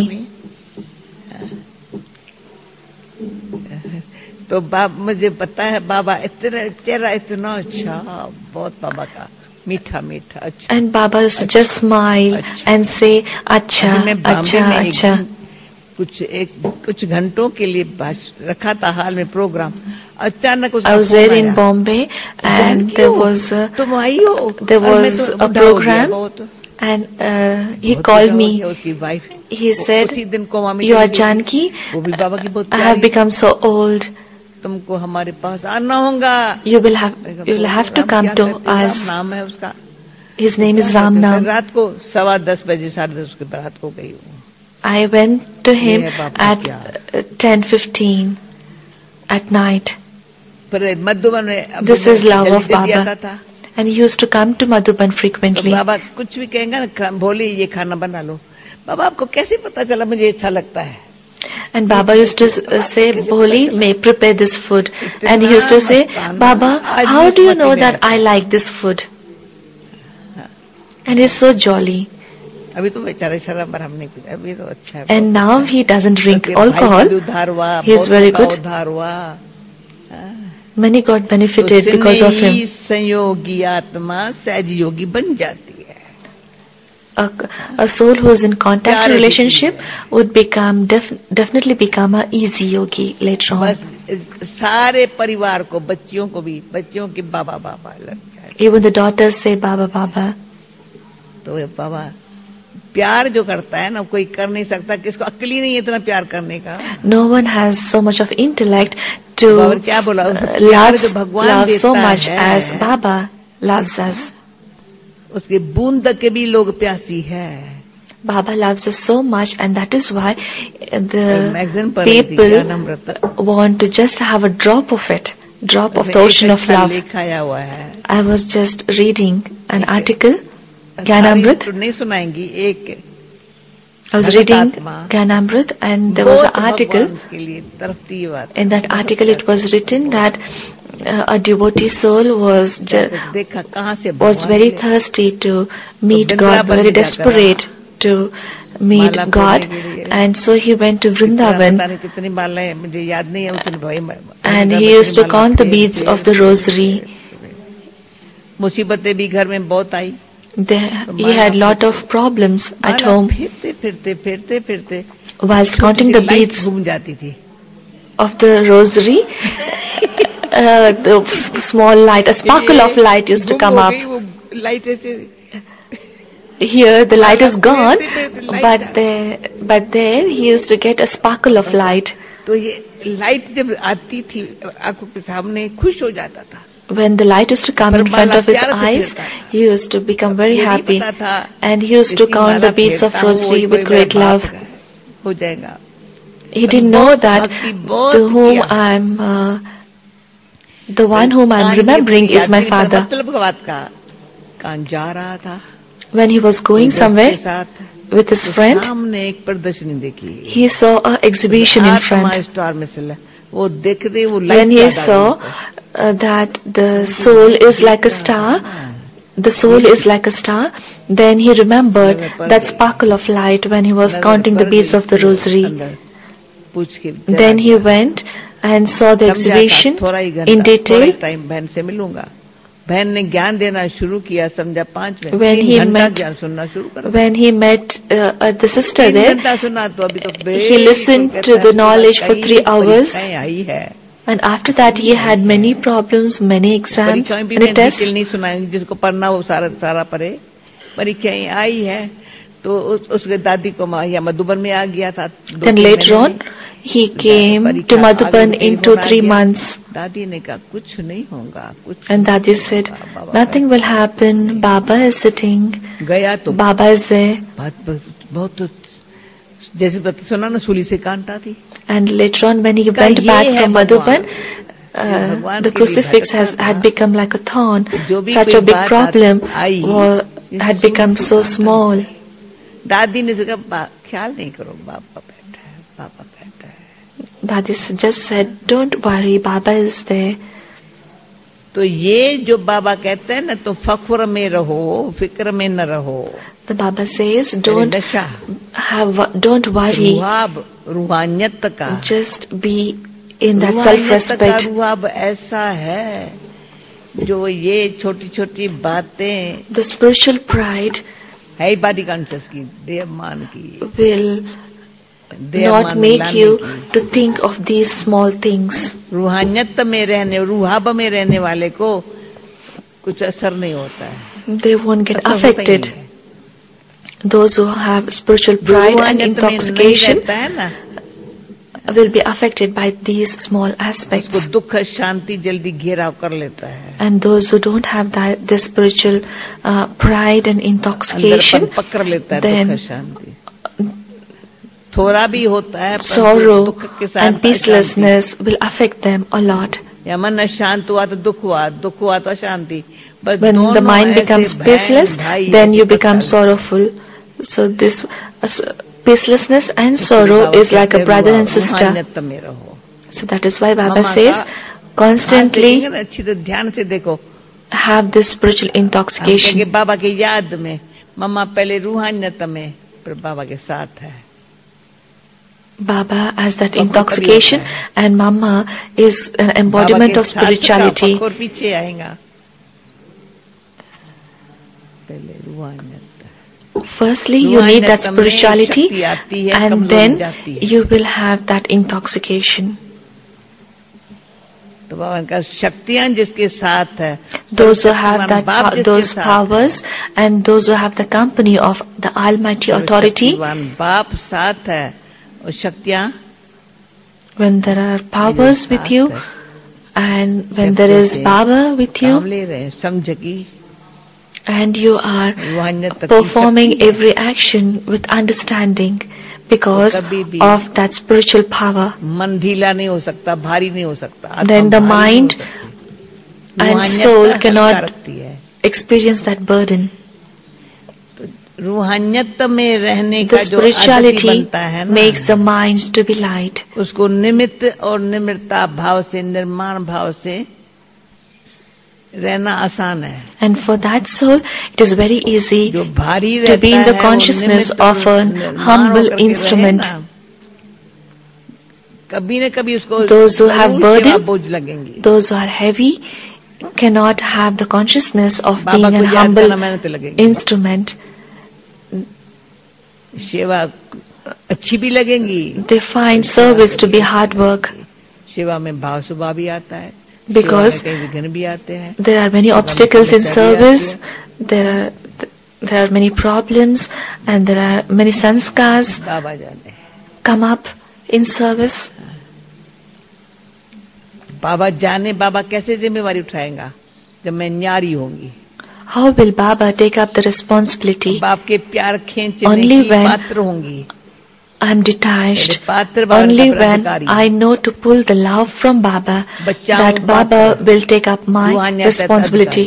तो मुझे पता है बाबा इतना चेहरा इतना अच्छा, बहुत बाबा का मीठा मीठा अच्छा. And Baba used to just smile and say अच्छा अच्छा अच्छा. कुछ घंटों के लिए रखा था हाल में प्रोग्राम. अचानक I was there in Bombay and there was a program and he called me. He said, you are Janki, I have become so old. तुमको हमारे पास आना होगा. You will have to come to us. नाम है उसका. His name is Ram Nam. रात को 10:15 बजे 10:30 उसकी बारात हो गई. I went to him at 10:15 at night. This is love of Baba. And he used to come to Madhuban frequently. बाबा कुछ भी कहेंगे ना, भोले ये खाना बना लो. बाबा आपको कैसे पता चला मुझे अच्छा लगता है? And Baba used to say, Bholi, may prepare this food. And he used to say, Baba, how do you know that I like this food? And he's so jolly. And now he doesn't drink alcohol. He is very good. Many got benefited because of him. A soul who is in contact relationship would become definitely become a easy yogi later on. Even the daughters say Baba Baba. तो बाबा प्यार जो करता है ना, कोई कर नहीं सकता, किसको अक्ल ही नहीं इतना प्यार करने का. No one has so much of intellect to love so much as Baba loves us. उसके बूंद के भी लोग प्यासी है. Baba loves us so much, and that is why the people want to just have a drop of it. drop of the ocean of love. I was just reading an article, Gyanamrit. I was reading Gyanamrit, and there was an article. In that article it was written that a devotee soul was very thirsty to meet God, very desperate to meet God, and so he went to Vrindavan, and he used to count the beads of the rosary. He had lot of problems at home. Whilst counting the beads of the rosary, the small light, a sparkle of light used to come up. Here the light is gone, but there he used to get a sparkle of light. When the light used to come in front of his eyes, he used to become very happy, and he used to count the beads of rosary with great love. He didn't know that the one whom I'm remembering is my father. When he was going somewhere with his friend, he saw an exhibition in front. When he saw that the soul is like a star, then he remembered that sparkle of light when he was counting the beads of the rosary. Then he went and saw the exhibition in detail. When he met the sister there, he listened to the knowledge for 3 hours, and after that he had many problems, many exams, many tests. Then later on he came to Madhuban in 2-3 months, and Dadi said, nothing will happen, Baba is sitting, Baba is there. And later on when he went back from Madhuban, the crucifix had become like a thorn. Such a big problem had become so small. Dadi just said, don't worry, Baba is there. The Baba says, don't worry, just be in that self-respect. The spiritual pride will not make you to think of these small things. They won't get affected. Those who have spiritual pride and intoxication will be affected by these small aspects. And those who don't have this spiritual pride and intoxication, then sorrow and peacelessness will affect them a lot. When the mind becomes peaceless, then you become sorrowful. So this peacelessness and sorrow is like a brother and sister. So that is why Baba says, constantly have this spiritual intoxication. Baba has that intoxication, and Mama is an embodiment of spirituality. Firstly, you need that spirituality, and then you will have that intoxication. Those who have those powers, and those who have the company of the Almighty Authority, when there are powers with you, and when there is Baba with you, and you are performing every action with understanding, because of that spiritual power. मन ढीला नहीं हो सकता, भारी नहीं हो सकता. Then the mind and soul cannot experience that burden. रूहानियत में रहने The का जो आदत बनता है ना, makes the mind to be light. उसको निमित्त और निम्रता भाव से, निर्माण भाव से रहना आसान है. And for that soul, it is very easy जो भारी to be in रहता the है, consciousness वो of a निर्माण humble होकर के instrument. रहे ना, कभी न कभी उसको Those who have burden, बोझ लगेंगे. those who are heavy, cannot have the consciousness of being Baba a को याद humble करना मेहनत लगेगी. instrument. सेवा अच्छी भी लगेंगी. They find service to be hard work सेवा में भाव स्वभाव भी आता है. because सेवा में कई विघ्न भी आते हैं. there are many obstacles in service. There are many problems and there are many sanskars बाबा जाने come up in service. बाबा जाने बाबा कैसे जिम्मेवारी उठाएगा जब मैं न्यारी होंगी. How will Baba take up the responsibility बाप के प्यार खींचने only की when पात्र होंगी. I am detached, पात्र बाबा only का when प्राधिकारी. I know to pull the love from Baba, बच्चा that हूँ Baba पात्र. will take up my रूहानियत responsibility.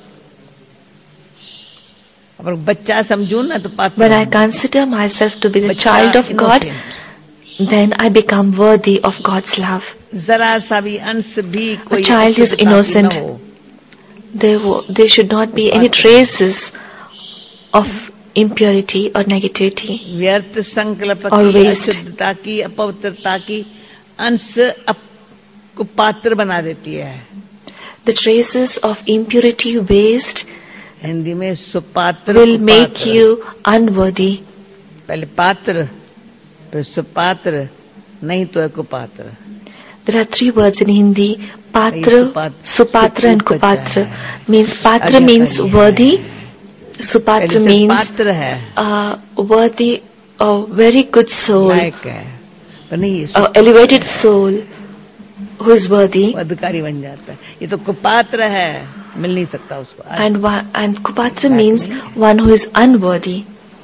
अगर बच्चा समझूं ना तो पात्र. When I consider myself to be the बच्चा child of God, innocent. then I become worthy of God's love. जरा सा भी अंश भी कोई A child is अशुद्धता की innocent. न हो. There should not be any traces of impurity or negativity. व्यर्थ संकल्प Or की, waste. अशुद्धता की, अपवित्रता की अंश को पात्र बना देती है. The traces of impurity, waste Hindi में सुपात्र will कुपात्र. make you unworthy. पहले पात्र फिर सुपात्र, नहीं तो है कुपात्र. There are 3 words in Hindi: Patra, Supatra and Kupatra. Means Patra means worthy, Supatra means पात्र है, worthy, a very good soul, लायक है, पर नहीं a elevated soul who is worthy. अधिकारी बन जाता है. ये तो कुपात्र है, मिल नहीं सकता उसको. And Kupatra means one who is unworthy.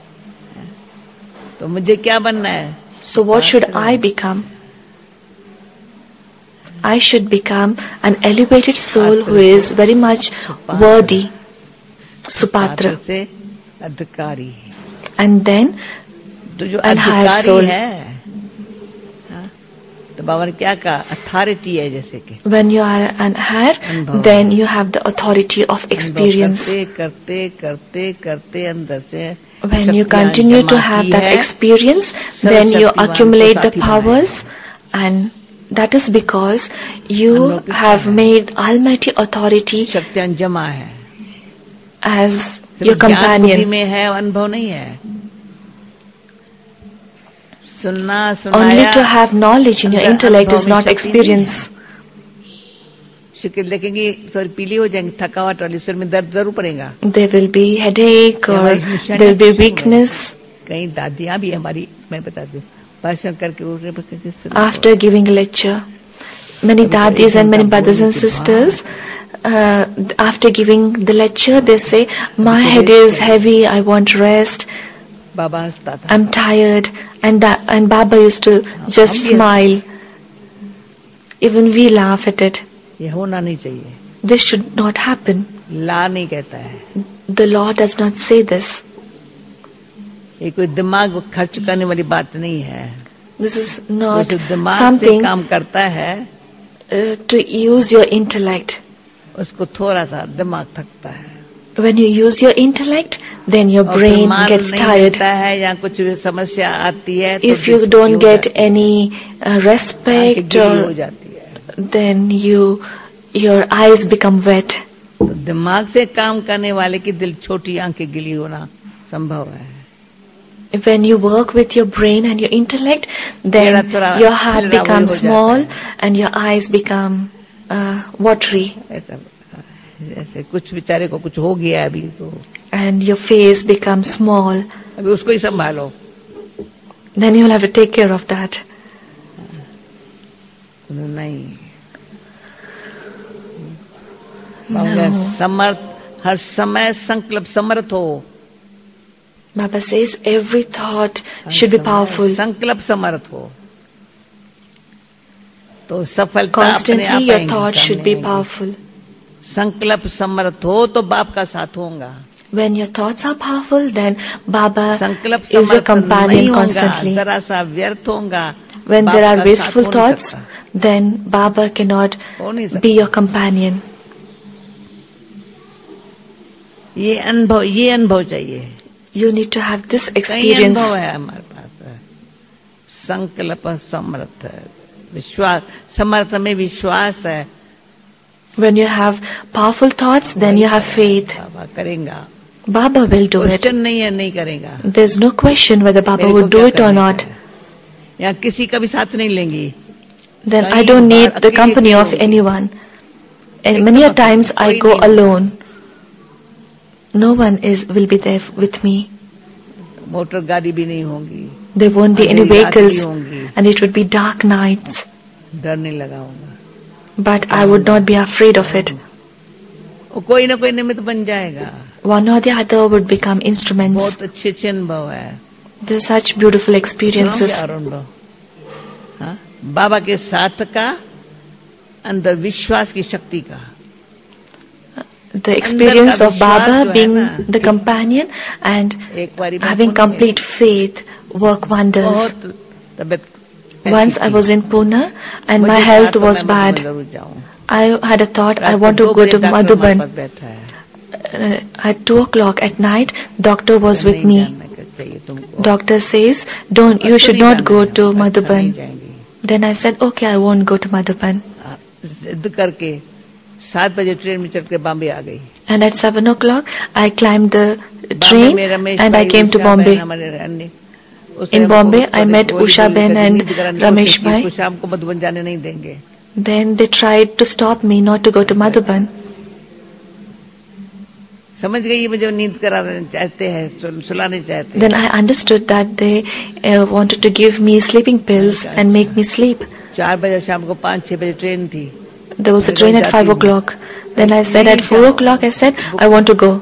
तो मुझे क्या बनना है? So what should I become? I should become an elevated soul who is very much worthy, Supatra, से अधिकारी. and then तो जो and higher अधिकारी soul. है, हाँ, तो बाबा ने क्या कहा? अथॉरिटी है जैसे कि. When you are an heir, then you have the authority of experience. करते करते करते करते अंदर से When you शक्तियाँ continue to जमा have की that है, experience, then you सर्वशक्तिवान को accumulate the साथी powers, and that is because you have made Almighty authority शक्तियाँ जमा है. as सिर्फ your ज्ञान बुद्धि companion. में है, अनुभव नहीं है. सुनना Only सुनाया to have knowledge in your अंदर intellect is अनुभव में not शक्ति experience. शक्ल देखेंगे थोड़ी पीली हो जाएंगे, थकावट वाली, सिर में दर्द जरूर पड़ेगा. There will be headache or there will be weakness. कहीं दादियाँ भी हमारी, मैं बता दूं, भाषण करके उठने पर After giving a lecture, many dadis and many brothers and sisters, after giving the lecture, they say, "My head is heavy. I want rest. बाबा हंसता था. I'm tired." And Baba used to just smile. Even we laugh at it. ये होना नहीं चाहिए. This should not happen. ला नहीं कहता है. The Lord does not say this. ये कोई दिमाग खर्च करने वाली बात नहीं है. This is not दिमाग से something काम करता है, to use your intellect. उसको थोड़ा सा दिमाग थकता है. When you use your intellect, then your brain gets tired. है या कुछ समस्या आती है, तो If you don't get any respect, हो or जाती है. then your eyes become wet. तो दिमाग से काम करने वाले की दिल छोटी, आंखें गिली होना संभव है. When you work with your brain and your intellect, then your heart becomes small and your eyes become watery. ऐसे कुछ बेचारे को कुछ हो गया अभी तो, and your face becomes small. अभी उसको ही संभालो. Then you'll have to take care of that. नहीं. No. समर्थ, हर समय संकल्प समर्थ हो, Baba says every thought should be powerful. संकल्प समर्थ हो तो सफलता Constantly your thoughts should be powerful. संकल्प समर्थ हो तो बाप का साथ होगा. When your thoughts are powerful, then Baba is your companion constantly. जरा सा व्यर्थ होगा. When there are wasteful thoughts, then Baba cannot be your companion. ये अनुभव चाहिए. You need to have this experience. अनुभव है हमारे पास. संकल्प समर्थ, विश्वास, समर्थ में विश्वास है. When you have powerful thoughts, then you have faith. बाबा करेगा. Baba will do it. नहीं है, नहीं करेगा. There's no question whether Baba would do it or not. या किसी का भी साथ नहीं लेंगी. Then I don't need the company of anyone. And many a times I go alone. No one will be there with me. Motor गाड़ी भी नहीं होगी. There won't be any vehicles, and it would be dark nights. डर नहीं लगा होगा. But I would not be afraid of it. कोई ना कोई निमित्त बन जाएगा. One or the other would become instruments. बहुत अच्छे अनुभव है. There are such beautiful experiences. हाँ? बाबा के साथ का, अंदर विश्वास की शक्ति का. The experience of Baba being the companion and having complete faith work wonders. Once I was in Pune and my health was bad. I had a thought I want to go to Madhuban. At 2 o'clock at night, doctor was with me. Doctor says, you should not go to Madhuban. Then I said, okay, I won't go to Madhuban. And at 7 o'clock, I climbed the train and I came to Bombay. In Bombay, I met Usha Ben and Ramesh Bhai. Then they tried to stop me not to go to Madhuban. Then I understood that they wanted to give me sleeping pills and make me sleep. There was a train at 5 o'clock. Then I said at 4 o'clock, I said, I want to go.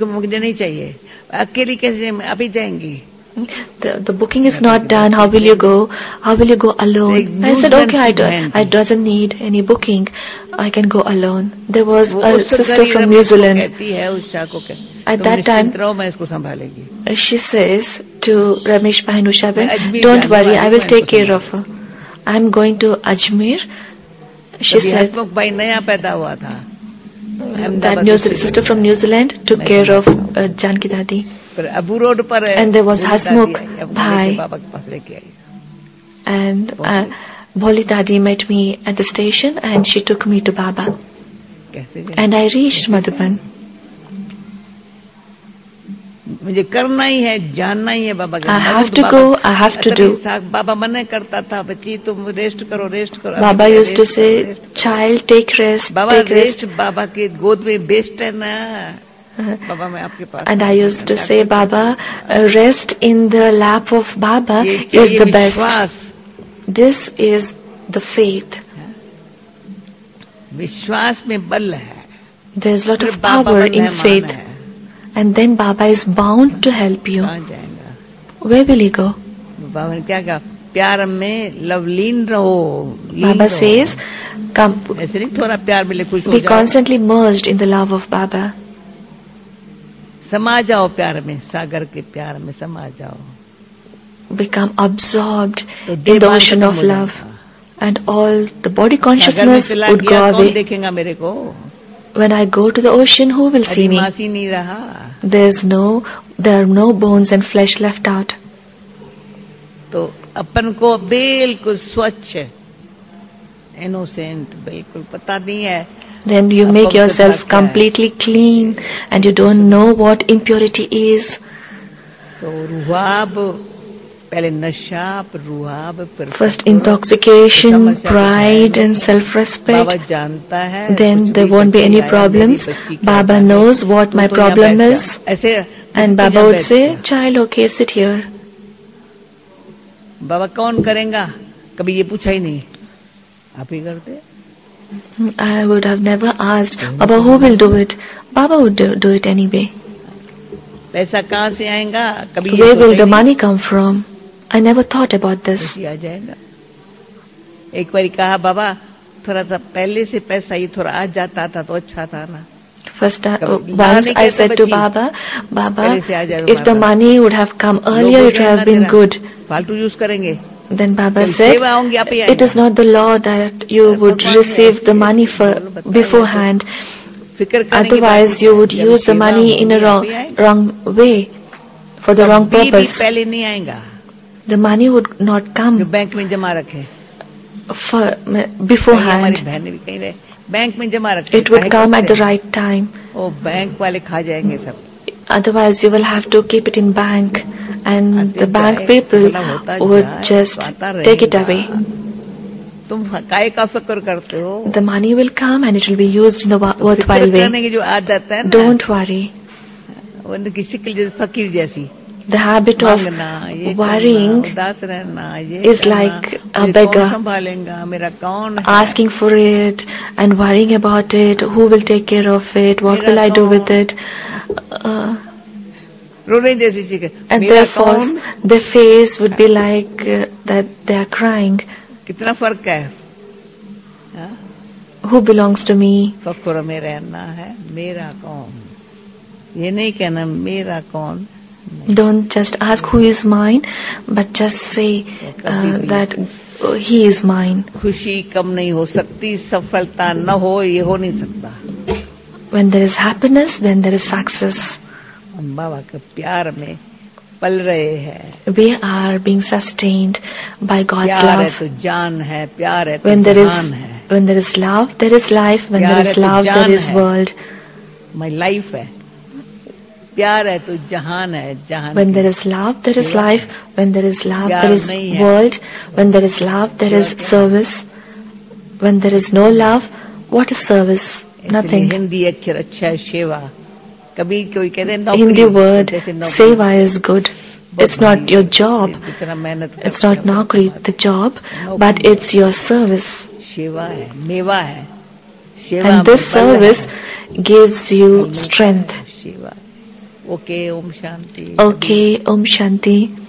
The booking is not done. How will you go? How will you go alone? I said, okay, I doesn't need any booking. I can go alone. There was a sister from New Zealand. At that time, she says to Ramesh Bhai and Usha Ben, don't worry, I will take care of her. I am going to Ajmer. She said that sister from New Zealand took care of Janki Dadi. And there was Hasmukh Bhai. And Bholi Dadi met me at the station and she took me to Baba. And I reached Madhuban. I have to go, I have to do. Baba used to say, child, take rest, take rest. And I used to say, Baba, rest in the lap of Baba is the best. This is the faith. There is a lot of power in faith. And then Baba is bound to help you. Where will he go? Baba says, be constantly merged in the love of Baba. Become absorbed in the ocean of love. And all the body consciousness would go away. When I go to the ocean, who will see me? There are no bones and flesh left out. Then you make yourself completely clean and you don't know what impurity is. First intoxication, pride and self-respect. Then there won't be any problems. Baba knows what my problem is. And Baba would say, child, okay, sit here. I would have never asked, Baba, who will do it? Baba would do it anyway. पैसा कहाँ से आएगा? कभी Where will the money come from? I never thought about this. आ जाएगा। एक बार कहा बाबा थोड़ा सा पहले से पैसा ये थोड़ा आ जाता था तो अच्छा था ना। First time, once I said to Baba, if the money would have come earlier, it would have been good. फालतू यूज करेंगे। Then Baba said, it is not the law that you would receive the money beforehand. Otherwise, you would use the money in a wrong way, for the wrong purpose. The money would not come beforehand. It would come at the right time. Otherwise, you will have to keep it in bank, and the bank people would just take it away. The money will come and it will be used in the worthwhile way. Don't worry. The habit of worrying is like a beggar, asking for it and worrying about it. Who will take care of it? What will I do with it? And therefore, their face would be like that they are crying. Who belongs to me? Don't just ask who is mine, but just say that he is mine. When there is happiness, then there is success. We are being sustained by God's love. When there is love, there is life. When there is love, there is world. My life hai. प्यार है तो जहान है, जहान. When there is love, there is life. When there is love, there is world. When there is love, there is service. When there is no love, what is service? Nothing. Hindi अक्षर अच्छा है, सेवा. कभी कोई कहते हैं Hindi word seva is good. It's not your job. It's not naukri, the job, but it's your service. सेवा है, मेवा है. And this service gives you strength. Okay, Om Shanti. Okay, Om Shanti.